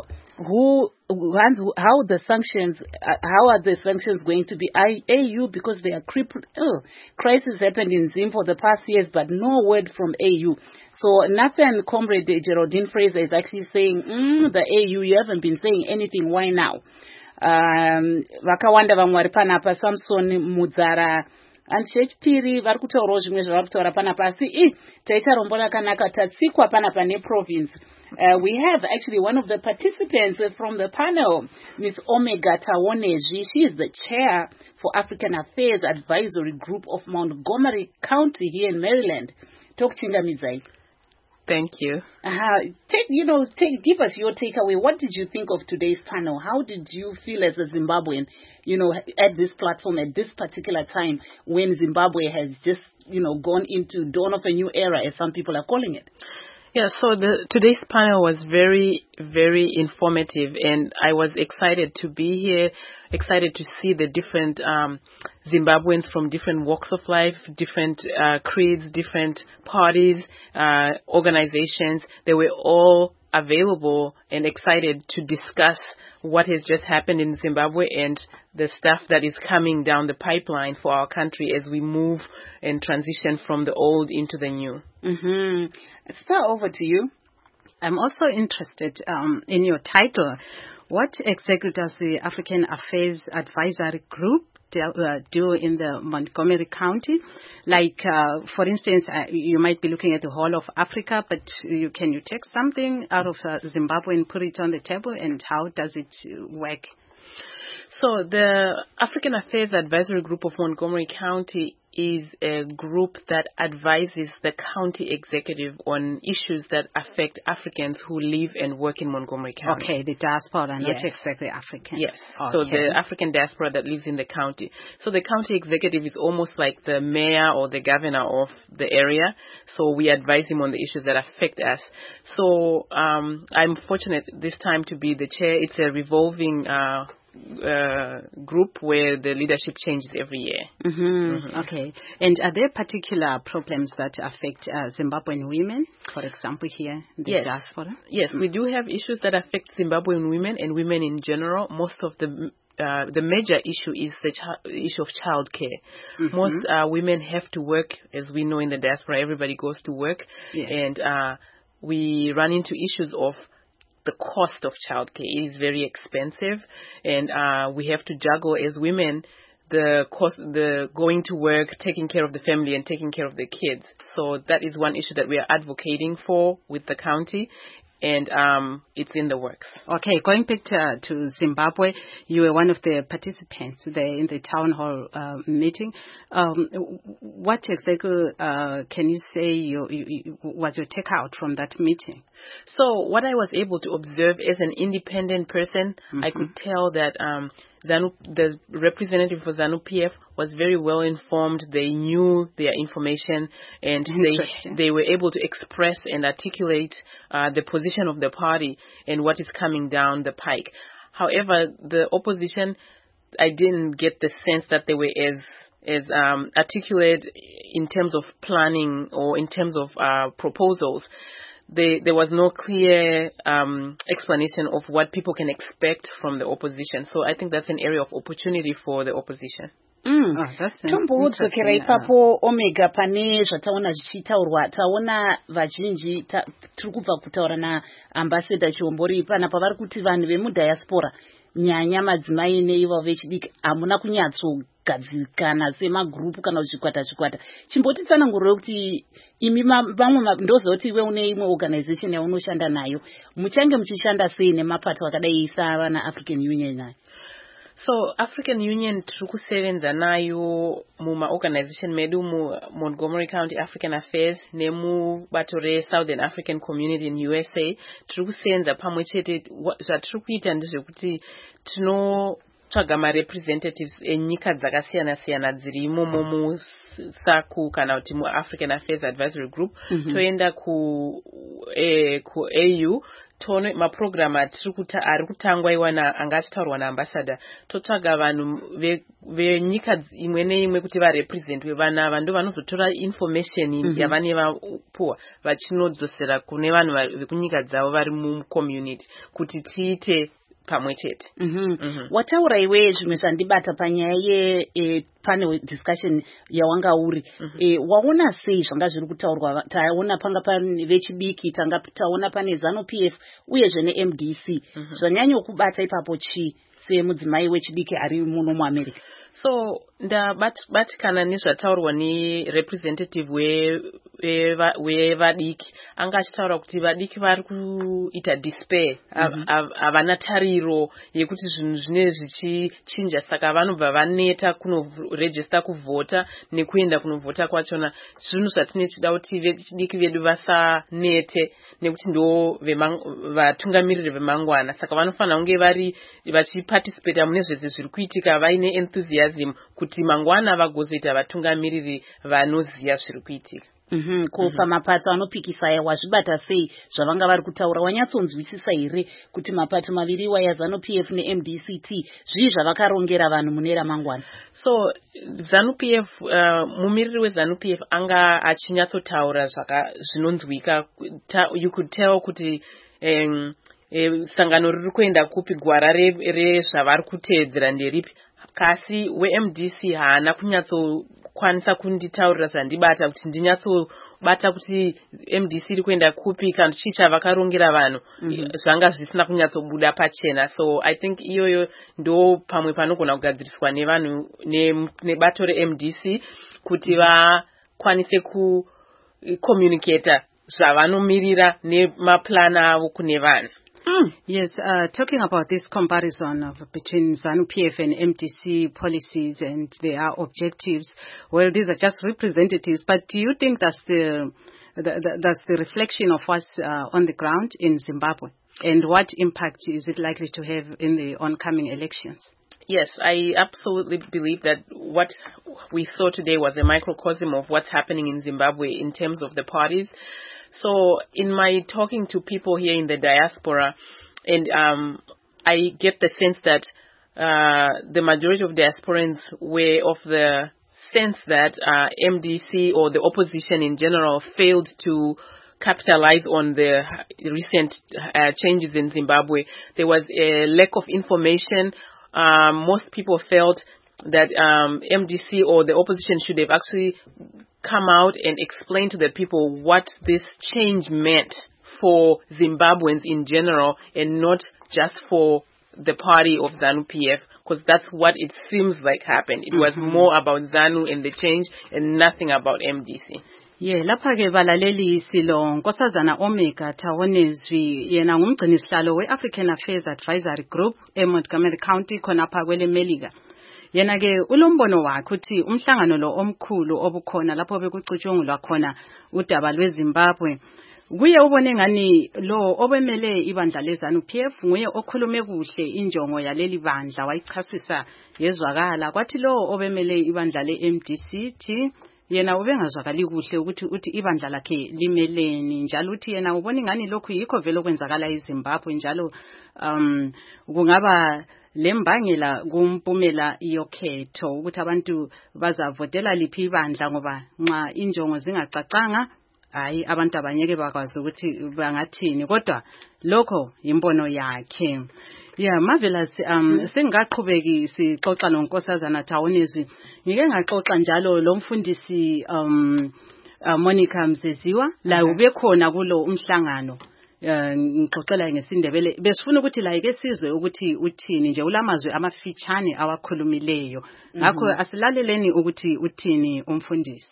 how the sanctions? How are the sanctions going to be? AU, because they are crippled. Crisis happened in Zim for the past years, but no word from AU. So Nathan Comrade Geraldine Fraser is actually saying, the AU, you haven't been saying anything. Why now? Vakawanda vamwari panapa Samson Mudzara Anchechpiri vari kutaurawo zvimwe zvavari kutaura panapa asi taita rombo rakanaka tatsikwa panapa neprovince. We have actually one of the participants from the panel, Ms. Omega Tawonezvi. She is the chair for African Affairs Advisory Group of Montgomery County here in Maryland. Talk to Ndamizai. Thank you. Give us your takeaway. What did you think of today's panel? How did you feel as a Zimbabwean, at this platform at this particular time when Zimbabwe has just, gone into dawn of a new era, as some people are calling it? Yeah, so today's panel was very, very informative, and I was excited to be here, excited to see the different Zimbabweans from different walks of life, different creeds, different parties, organizations. They were all available and excited to discuss what has just happened in Zimbabwe and the stuff that is coming down the pipeline for our country as we move and transition from the old into the new. Start over to you. I'm also interested in your title. What exactly does the African Affairs Advisory Group do in the Montgomery County? Like, for instance, you might be looking at the whole of Africa, but can you take something out of Zimbabwe and put it on the table, and how does it work? So the African Affairs Advisory Group of Montgomery County is a group that advises the county executive on issues that affect Africans who live and work in Montgomery County. Okay, the diaspora, not exactly African. Yes, okay. So the African diaspora that lives in the county. So the county executive is almost like the mayor or the governor of the area. So we advise him on the issues that affect us. So I'm fortunate this time to be the chair. It's a revolving group where the leadership changes every year. Okay. And are there particular problems that affect Zimbabwean women, for example, here in the diaspora? Yes, we do have issues that affect Zimbabwean women and women in general. Most of the major issue is the issue of childcare. Most women have to work, as we know in the diaspora. Everybody goes to work, and we run into issues of the cost of childcare. It is very expensive, and we have to juggle as women the cost, the going to work, taking care of the family, and taking care of the kids. So that is one issue that we are advocating for with the county. And it's in the works. Okay, going back to Zimbabwe, you were one of the participants there in the town hall meeting. What exactly can you say was your takeout from that meeting? So what I was able to observe as an independent person, I could tell that the representative for ZANU-PF was very well informed. They knew their information, and they were able to express and articulate the position of the party and what is coming down the pike. However, the opposition, I didn't get the sense that they were as articulate in terms of planning or in terms of proposals. There was no clear explanation of what people can expect from the opposition. So I think that's an area of opportunity for the opposition. Tombodzokera ipapo Omega pane zvataona zvichitaurwa taona vazhinji tiri kubva kutaura naambassador Chihombori pana pavari kuti vanhu vemudiaspora nyanya madzimai neivo vechidiki hamuna kunyatsogadzikana semagrupu kana zvikwata. Chimbotitsanangurira kuti imi vamwe ndoziva kuti iwe une imwe organization yaunoshanda nayo, muchange muchishanda sei nemapato akadai savana African Union nayo? So African Union tiri kusevenza nayo muma organization medu mu Montgomery County African Affairs nemubato re-Southern African Community in USA. Tiri kusevenza pamwe chete. Zvatiri kuita ndezvekuti tinotsvaga ma-representatives enyika dzakasiyana-siyana dziri imomo muSACU kana kuti mu-African Affairs Advisory Group. Toenda ku AU. Tone maprogram ari kutangwa iwana anga achitaurwa naambassador. Totsvaga vanhu venyika imwe neimwe kuti varepresentwe vana vanhu vanozotora information yavane vapuwa vachinodzosera kune vanhu vekunyika dzavo vari mucommunity kuti tiite pamwe chete. Wataura iwe zvimwe zvandibata panyaya yepanel discussion yawanga uri. Waona sei zvanga zviri kutaurwa? Taona panga pane vechidiki, taona pane ZANU-PF uyezve neMDC. Zvanyanya kubata ipapo chi semudzimai wechidiki ari muno muAmerica? So ndabatikana nezvataurwa nerepresentative wevadiki. Anga achitaura kuti vadiki vari kuita despair, havana tariro yekuti zvinhu zvine zvichichinja, saka vanobva vaneta kunoregister kuvhota nekuenda kunovhota kwachona. Zvinhu zvatinechida kuti vechidiki vedu vasanete nekuti ndo vatungamiriri vemangwana, saka vanofanira kunge vari vachiparticipate mune zvese zviri kuitika vaine enthusiasm kuti mangwana vagozoita vatungamiriri vanoziva zviri kuitika. Pamapato anopikisa wazvibata sei zvavanga vari kutaura? Wanyatsonzwisisa here kuti mapato maviri ya ZANU-PF neMDCT zvii zvavakarongera vanhu mune ramangwana? So ZANU-PF, mumiriri weZANU-PF anga achinyatsotaura zvinonzwika. You could tell kuti sangano riri kuenda kupi, gwara rezvavari kuteedzera nderipi. Kasi weMDC haana kunyatsokwanisa kunditaurira zvandibata kuti ndinyatsobata kuti MDC iri kuenda kupi kana chii chavakarongera vanhu. Zvanga zvisina kunyatsobuda pachena. So I think iyoyo ndo pamwe panogona kugadziriswa nevanhu nebato reMDC kuti vakwanise kucommunicata zvavanomirira nemaplana avo kune vanhu. Yes, talking about this comparison between ZANU-PF and MDC policies and their objectives, well, these are just representatives, but do you think that's the reflection of what's on the ground in Zimbabwe? And what impact is it likely to have in the oncoming elections? Yes, I absolutely believe that what we saw today was a microcosm of what's happening in Zimbabwe in terms of the parties. So in my talking to people here in the diaspora, and I get the sense that the majority of diasporans were of the sense that MDC or the opposition in general failed to capitalize on the recent changes in Zimbabwe. There was a lack of information. Most people felt that MDC or the opposition should have actually come out and explained to the people what this change meant for Zimbabweans in general and not just for the party of ZANU-PF, because that's what it seems like happened. It was more about ZANU and the change and nothing about MDC. Yeah, lapha ke balaleli silo Nkosazana Omega Tawonezwi yena ngumgcinisihlalo we-African Affairs Advisory Group eMontgomery County khonapha kwele Melika. Yena ke ulombono wakhe uthi umhlangano lo omkhulu obukhona lapho bekucutshungulwa khona udaba lweZimbabwe kuye ubone ngani lo obemele ibandla leZANU-PF nguye okhulume kuhle injongo yaleli bandla wayichasisa yezwakala kwathi lo obemele ibandla leMDC thi yena ubengazwakali kuhle ukuthi uthi ibandla lakhe limeleni njalo uthi yena ubone ngani lokhu yikho vele okwenzakala eZimbabwe njalo kungaba lembangela kumpumela yokhetho ukuthi abantu bazavotela liphi ibandla ngoba nxa injongo zingacacanga hayi abantu abanyeke bakwazi ukuthi bangathini kodwa lokho imbono yakhe. Yeah, Marvelous, singaqhubeki sixoxa noNkosazana Tawonezwi. Ngike ngaxoxa njalo lo mfundisi Monica Mzeziwa la ubekhona kulo umhlangano. Ngixoxela ngesindebele besifuna ukuthi la ike sizwe ukuthi uthini nje ulamazwi amafitshane awakhulumileyo. Ngakho asilaleleni ukuthi uthini umfundisi.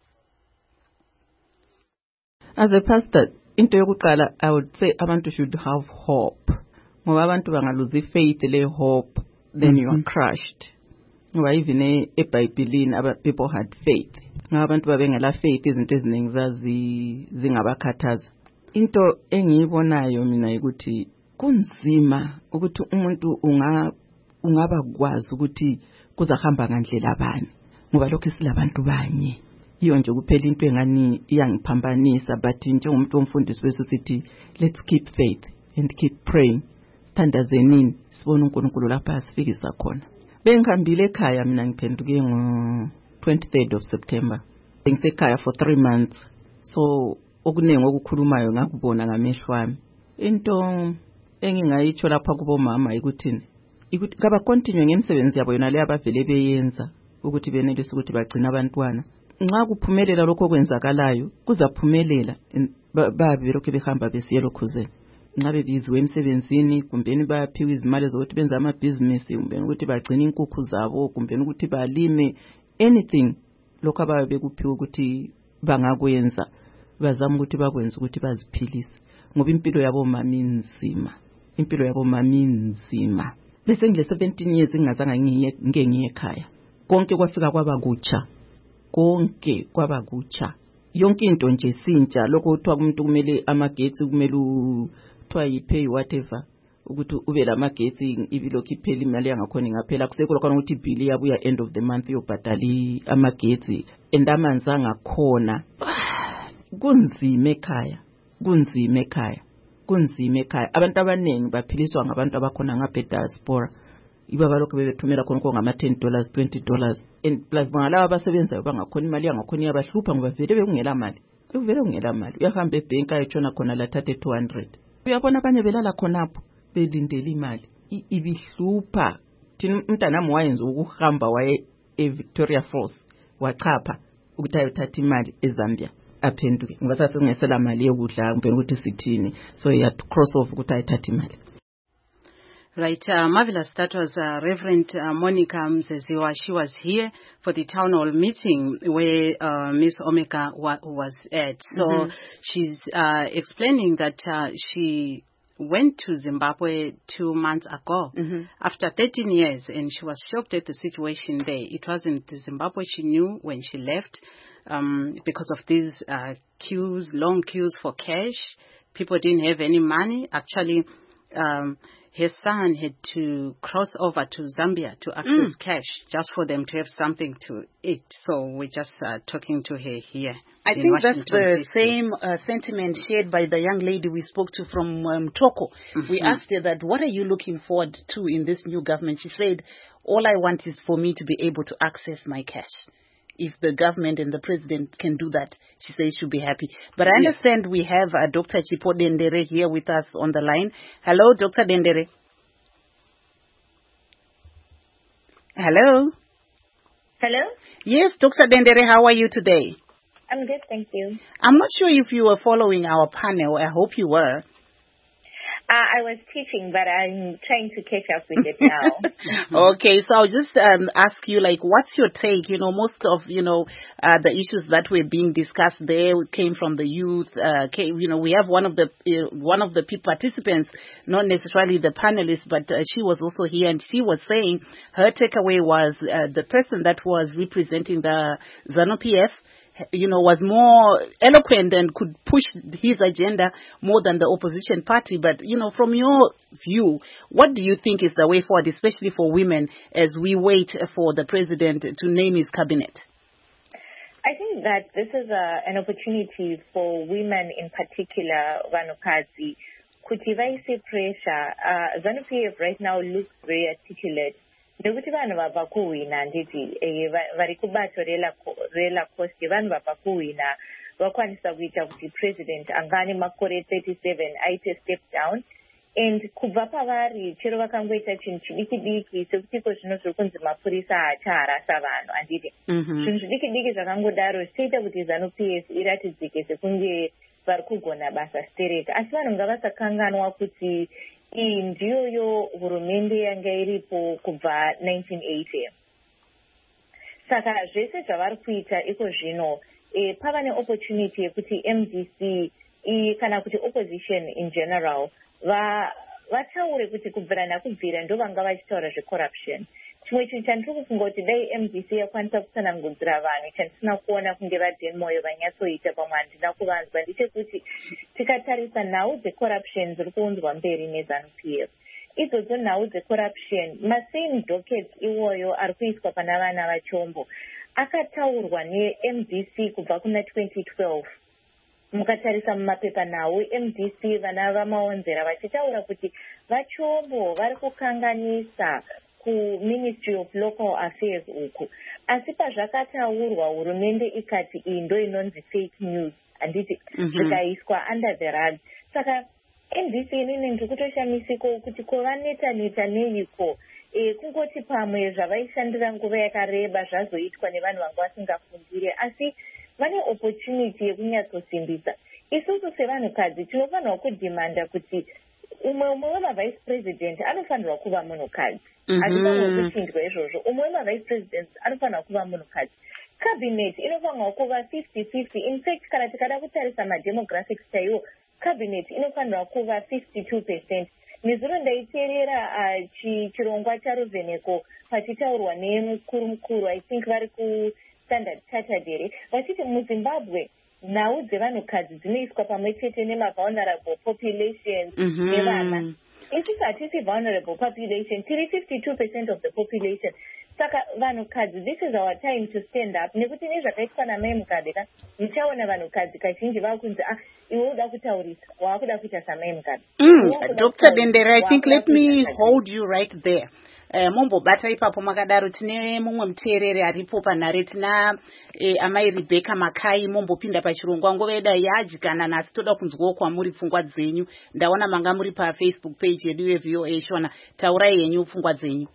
As a pastor, into yokuqala I would say abantu should have hope. Ngoba abantu bangaluzi faith le hope, then you are crushed. Ngoba even eBhayibhelini people had faith. Ngoba abantu babengela faith izinto eziningi zingabakhathaza. Into engiyibonayo mina ukuthi kunzima ukuthi umuntu ungaba kwazi ukuthi kuzahamba ngandlela bani. Ngoba lokho silabantu banye. Iyo nje kuphela into engani iyangiphambanisa but njengomuntu omfundisi wethu sithi let's keep faith and keep praying. Standazenini sibona uNkulunkulu lapha asifikisa khona. Bengihambile ekhaya mina ngiphenduke ngo-23rd of September. Bengisekhaya for 3 months. So okuningi okukhulumayo ngakubona ngamehlo wami. Into engingayitsho lapha kubomama ikuthini? Ukuthi kaba continue ngemisebenzi yabo yona le abavele beyenza ukuthi benelise ukuthi bagcina abantwana. Nxa kuphumelela lokho okwenzakalayo kuzaphumelela babe lokho behamba besiye lokhuzeni. Nxa bebiziwe emsebenzini kumbeni bayaphiwa izimali zokuthi benze amabhizinisi kumbeni ukuthi bagcine inkukhu zabo kumbeni ukuthi balime anything lokho ababe bekuphiwa ukuthi bangakwenza bazama ukuthi bakwenze ukuthi baziphilise ngoba impilo yabo mama inzima. Impilo yabo mama inzima. Bese ngile 17 years ngingazange ngiye ekhaya. Konke kwafika kwabakutsha. Konke kwabakutsha. Yonke into nje sintsha lokho kuthiwa umuntu kumele amagetsi kumele uthiwa yipay whatever ukuthi ube lamagetsi ibilokhu iphela imali yangakhona ngaphela kusekho khona ukuthi ibill yabuya end of the month yobhadala amagetsi endamanzi angakhona. Kunzima ekhaya. Kunzima ekhaya. Kunzima ekhaya. Abantu abaningi baphiliswa ngabantu abakhona ngaphe diaspora. Ibaba lokho bebethumela khona ngama $10 $20 and plus bangalaba abasebenzayo bangakhona imali yangakhona yabahlupha ngoba vele bekungela mali. Uvele ungela mali. Uyahamba ebank ayitshona khona la thathe 200. Uyabona abanye belala khonapho belindele imali. Ibihlupha. Thina umntanami wayenza ukuhamba waye eVictoria Falls wachapha ukuthi ayothatha imali eZambia aphenduke ngoba sasingesela mali yokudla kumbe ukuthi sithini so he had to cross off ukuthi ayithatha imali. Right, Marvelous. That was Reverend Monica Mzeziwa. She was here for the town hall meeting where Miss Omega was at. So she's explaining that she went to Zimbabwe 2 months ago after 13 years, and she was shocked at the situation there. It wasn't the Zimbabwe she knew when she left because of these queues, long queues for cash. People didn't have any money. Actually, her son had to cross over to Zambia to access cash just for them to have something to eat. So we're just talking to her here. I think Washington, that's the same sentiment shared by the young lady we spoke to from Toko. We asked her that, what are you looking forward to in this new government? She said, all I want is for me to be able to access my cash. If the government and the president can do that, she says she'll be happy. But I understand we have Dr. Chipo Dendere here with us on the line. Hello, Dr. Dendere. Hello. Hello? Yes, Dr. Dendere, how are you today? I'm good, thank you. I'm not sure if you were following our panel. I hope you were. I was teaching, but I'm trying to catch up with it now. Okay, so I'll just ask you, like, what's your take? Most of, the issues that were being discussed there came from the youth. We have one of the participants, not necessarily the panelist, but she was also here, and she was saying her takeaway was the person that was representing the ZANU-PF, was more eloquent and could push his agenda more than the opposition party. But, from your view, what do you think is the way forward, especially for women, as we wait for the president to name his cabinet? I think that this is an opportunity for women in particular, Vanukadzi, kuti vaise pressure. ZANU-PF right now looks very articulate. Nekuti vanhu vabva kuhwina nditi vari kubato rela cost vanhu vabva kuhwina vakwanisa kuita kuti president angane makore 37 aite step down, and kubva pavari chero vakangoita chinhu chidiki sekutiko zvino zviri kunzi mapurisa haachaharasa vanhu handiti zvinhu zvidiki zvakangodaro zvichaita kuti ZANU-PF iratidzike sekunge vari kugona basa stereka, asi vanhu ngavasakanganwa kuti iyi ndiyoyo hurumende yanga iripo kubva 1980. Saka zvese zvavari kuita iko zvino pava neopportunity yekuti MDC kana kuti opposition in general vataure kuti kubvira nakubvira ndo vanga vachitaura zvecorruption. Chimwe chinhu chandiri kufunga kuti dai MDC yakwanisa kutsanangudzira vanhu chandisina kuona kunge vaDenmoyo vanyatsoita pamwe handina kuvanzwa ndechekuti tikatarisa nhau dzecorruption dziri kuunzwa mberi neZANU-PF, idzodzo nhau dzecorruption masame dockets iwoyo ari kuiswa pana vana vachombo akataurwa neMDC kubva kuna 2012. Mukatarisa mumapepa nhau MDC vana vamaonzera vachitaura kuti vachombo vari kukanganisa kuMinistry of Local Affairs uku, asi pazvakataurwa hurumende ikati iyi ndo inonzi fake news handiti zvikaiswa under the rug. Saka MDC inini ndiri kutoshamisiko kuti kovaneta neiko kungoti pamwe zvavaishandira nguva yakareba zvazoitwa nevanhu vanga vasingafungire, asi vane opportunity yekunyatsosimbisa. Isusu sevanhukadzi tinofanirwa kudhimanda kuti umwe wemavice president anofanirwa kuva munhukadzi. Hazvifanirwa kuchinjwa izvozvo. Umwe wemavice president anofanirwa kuva munhukadzi. Cabinet inofanirwa kuva 50-50. In fact, kana tikada kutarisa mademographics chaiwo, cabinet inofanirwa kuva 52%. Nezuro ndaiteerera chirongwa chaRuveneko pachitaurwa nemukuru I think vari kuStandard Chartered vachiti muZimbabwe nhau dzevanhukadzi dzinoiswa pamwe chete nemavulnerable populations nevana. Isisi hatisi vulnerable population, tiri 52% of the population. Saka vanhukadzi, this is our time to stand up. Nekuti nezvakaitwa naMai Mugabe muchaona vanhukadzi kazhinji vakunzi iwe uda kutaurisa waakuda kuita saMai Mugabe. Dr. Dendere, I think let me hold you right there. Mombobata ipapo makadaro tine mumwe muteereri aripo panhare tina amai Rebecca Makai. Mombopinda pachirongwa ngoveda yadyikana nasi toda kunzwawo kwamuri pfungwa dzenyu. Ndaona manga muri paFacebook page yedu yeVOA Shona, taurai henyu pfungwa dzenyu.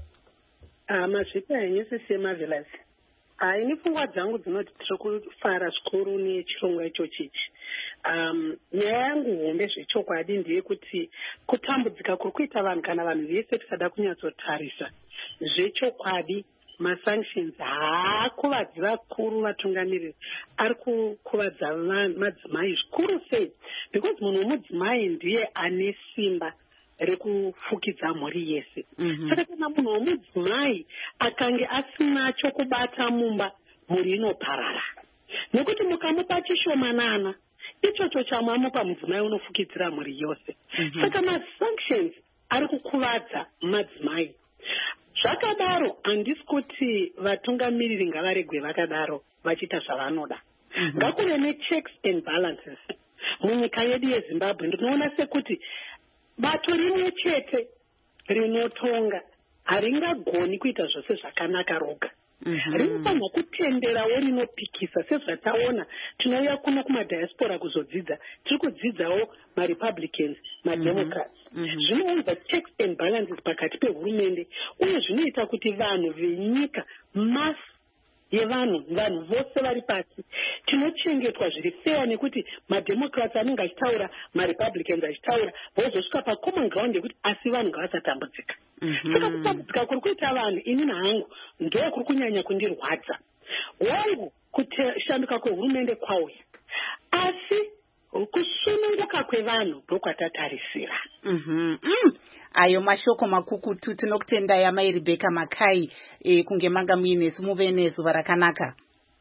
Mazvita henyu sisi Marvelous. Ini pfungwa dzangu dzinoti tiri kufara zvikuru nechirongwa ichochi. Nyaya yangu hombe zvechokwadi ndeyekuti kutambudzika kuri kuita vanhu kana vanhu vese tisada kunyatsotarisa zvechokwadi masanctions haakuvadzi vakuru vatungamiriri ari kukuvadza madzimai zvikuru sei, because munhu womudzimai ndiye ane simba rekufukidza mhuri yese. Saka kana munhu womudzimai akange asina chokubata mumba, mhuri inoparara. Nekuti mukamupa chishomanana ichocho chamamupa mudzimai unofukidzira mhuri yose. Saka masanctions ari kukuvadza madzimai. Zvakadaro handisi kuti vatungamiriri ngavaregwe vakadaro vachiita zvavanoda. Ngakuve nechecks and balances. Munyika yedu yeZimbabwe ndinoona sekuti bato rimwe chete rinotonga haringagoni kuita zvose zvakanaka roga. Rinofanirwa kutenderawo rinopikisa sezvataona tinouya kuno kumadiaspora kuzodzidza, tiri kudzidzawo maRepublicans, maDemocrats. Zvinounza checks and balances pakati pehurumende uye zvinoita kuti vanhu venyika mass yevanhu vose vari pasi tinochengetwa zviri fair nekuti maDemocrats anenge achitaura maRepublicans achitaura vozosvika pacommon ground yekuti asi vanhu ngavasatambudzika. Saka kutambudzika kuri kuita vanhu inini hangu ndo kuri kunyanya kundirwadza. Wangu kushanduka kwehurumende kwauya asi kusununguka kwevanhu ndokwatatarisira. Ayo mashoko makukutu tinokutendai amai Rebecca Makai kunge manga muinesu muve nezuva rakanaka.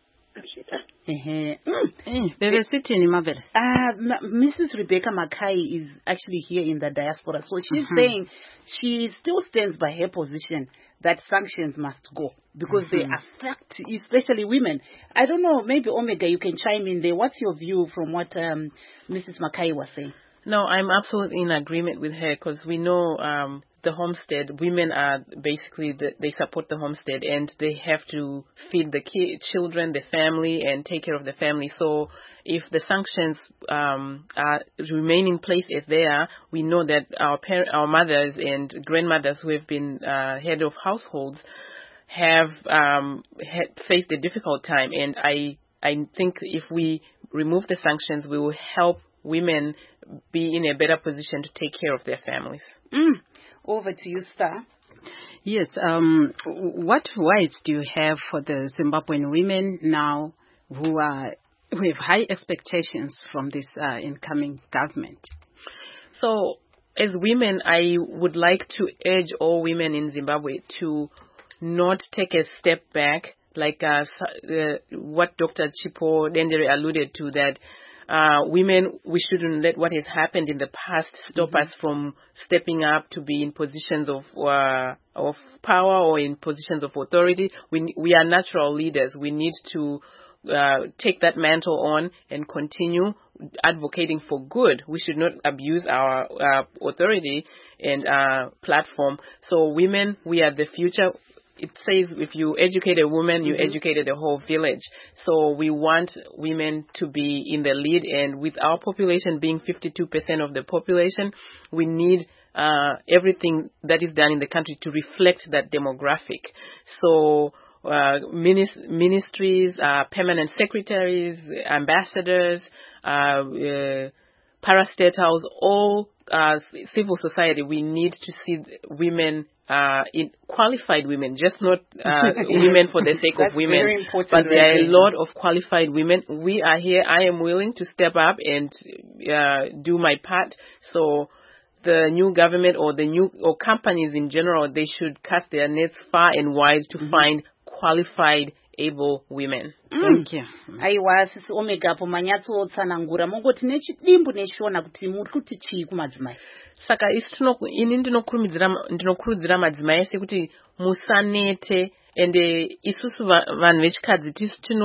Mrs. Rebecca Makai is actually here in the diaspora, so she's saying she still stands by her position that sanctions must go because they affect especially women. I don't know, maybe Omega you can chime in there. What's your view from what Mrs. Makai was saying? No, I'm absolutely in agreement with her because we know the homestead, women are basically, they support the homestead and they have to feed the children, the family, and take care of the family. So if the sanctions remain in place as they are, we know that our mothers and grandmothers who have been head of households have faced a difficult time. And I think if we remove the sanctions, we will help women be in a better position to take care of their families. Over to you, Star. Yes. What advice do you have for the Zimbabwean women now who have high expectations from this incoming government? So, as women, I would like to urge all women in Zimbabwe to not take a step back, like what Dr. Chipo Dendere alluded to, that women, we shouldn't let what has happened in the past stop us from stepping up to be in positions of power or in positions of authority. We are natural leaders. We need to take that mantle on and continue advocating for good. We should not abuse our authority and platform. So women, we are the future. It says if you educate a woman, you educated the whole village. So we want women to be in the lead, and with our population being 52% of the population, we need everything that is done in the country to reflect that demographic. So ministries, permanent secretaries, ambassadors, parastatals, all civil society, we need to see women, qualified women, just not women for the sake of women, but there are a lot of qualified women. We are here. I am willing to step up and do my part. So the new government or companies in general, they should cast their nets far and wide to find qualified, able women. Thank you. Aiwa sisi Omega po manyatso tsanangura mongoti nechidimbu neshona kuti muri kuti chii kumadzimai. Saka ini ndinokurudzira madzimai ese kuti musanete, ende isusu vanhu vechikadzi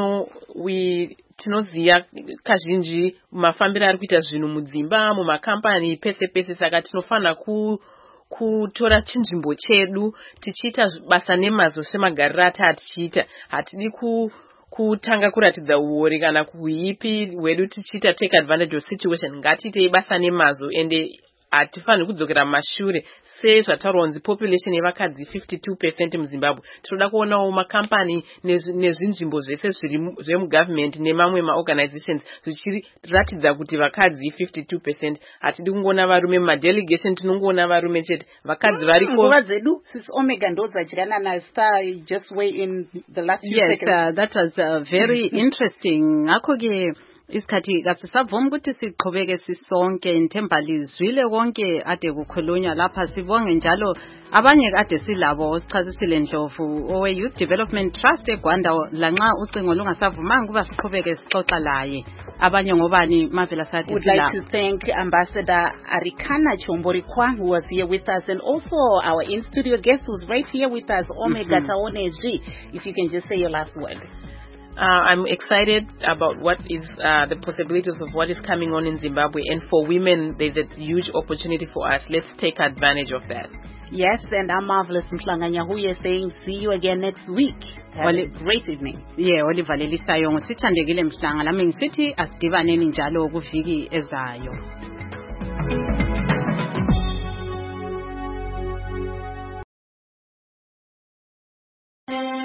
tinoziya kazhinji mafambiro ari kuita zvinhu mudzimba, mumakampani, pese pese. Saka tinofana kutora chinzvimbo chedu tichiita basa nemazvo semagariro atatichiita. Hatidi kutanga kuratidza uori kana kuipi hwedu tichiita take advantage of situation. Ngatiitei basa nemazvo, ende hatifaniri kudzokera mashure. Sezvataronzi population yevakadzi 52% muZimbabwe. Tinoda kuonawo makampani nezvinzvimbo zvese zvemugovernment nemamwe maorganizations zvichiratidza kuti vakadzi 52%. Hatidi kungoona varume mumadelegation, tinongoona varume chete. Vakadzi variko. Nguva dzedu sisi Omega ndodzachirana na Star, just weigh in the last few seconds. Yes, that was very interesting. Ngakho-ke isikhathi kasisavumi ukuthi siqhubeke sisonke intembali zwile wonke ade kukhulunywa lapha. Sibonge njalo abanye ade silabo sichazisile Ndlovu owe Youth Development Trust eGwanda lanxa ucingo lungasavumanga kuba siqhubeke sixoxa laye. abanye ngobani Mavela Sati Would like to thank Ambassador Arikana Chombori-Kwang, who was here with us, and also our in-studio guest who's right here with us, Ome Gataone G. If you can just say your last word. I'm excited about what is the possibilities of what is coming on in Zimbabwe, and for women, there's a huge opportunity for us. Let's take advantage of that. Yes, and I'm Marvelous Mhlanga-Nyahuye saying see you again next week. Have a great evening. Yeah, Oliver Lelisayo sithandekile Mhlanga lami ngisithi asidibaneni njalo kuviki ezayo.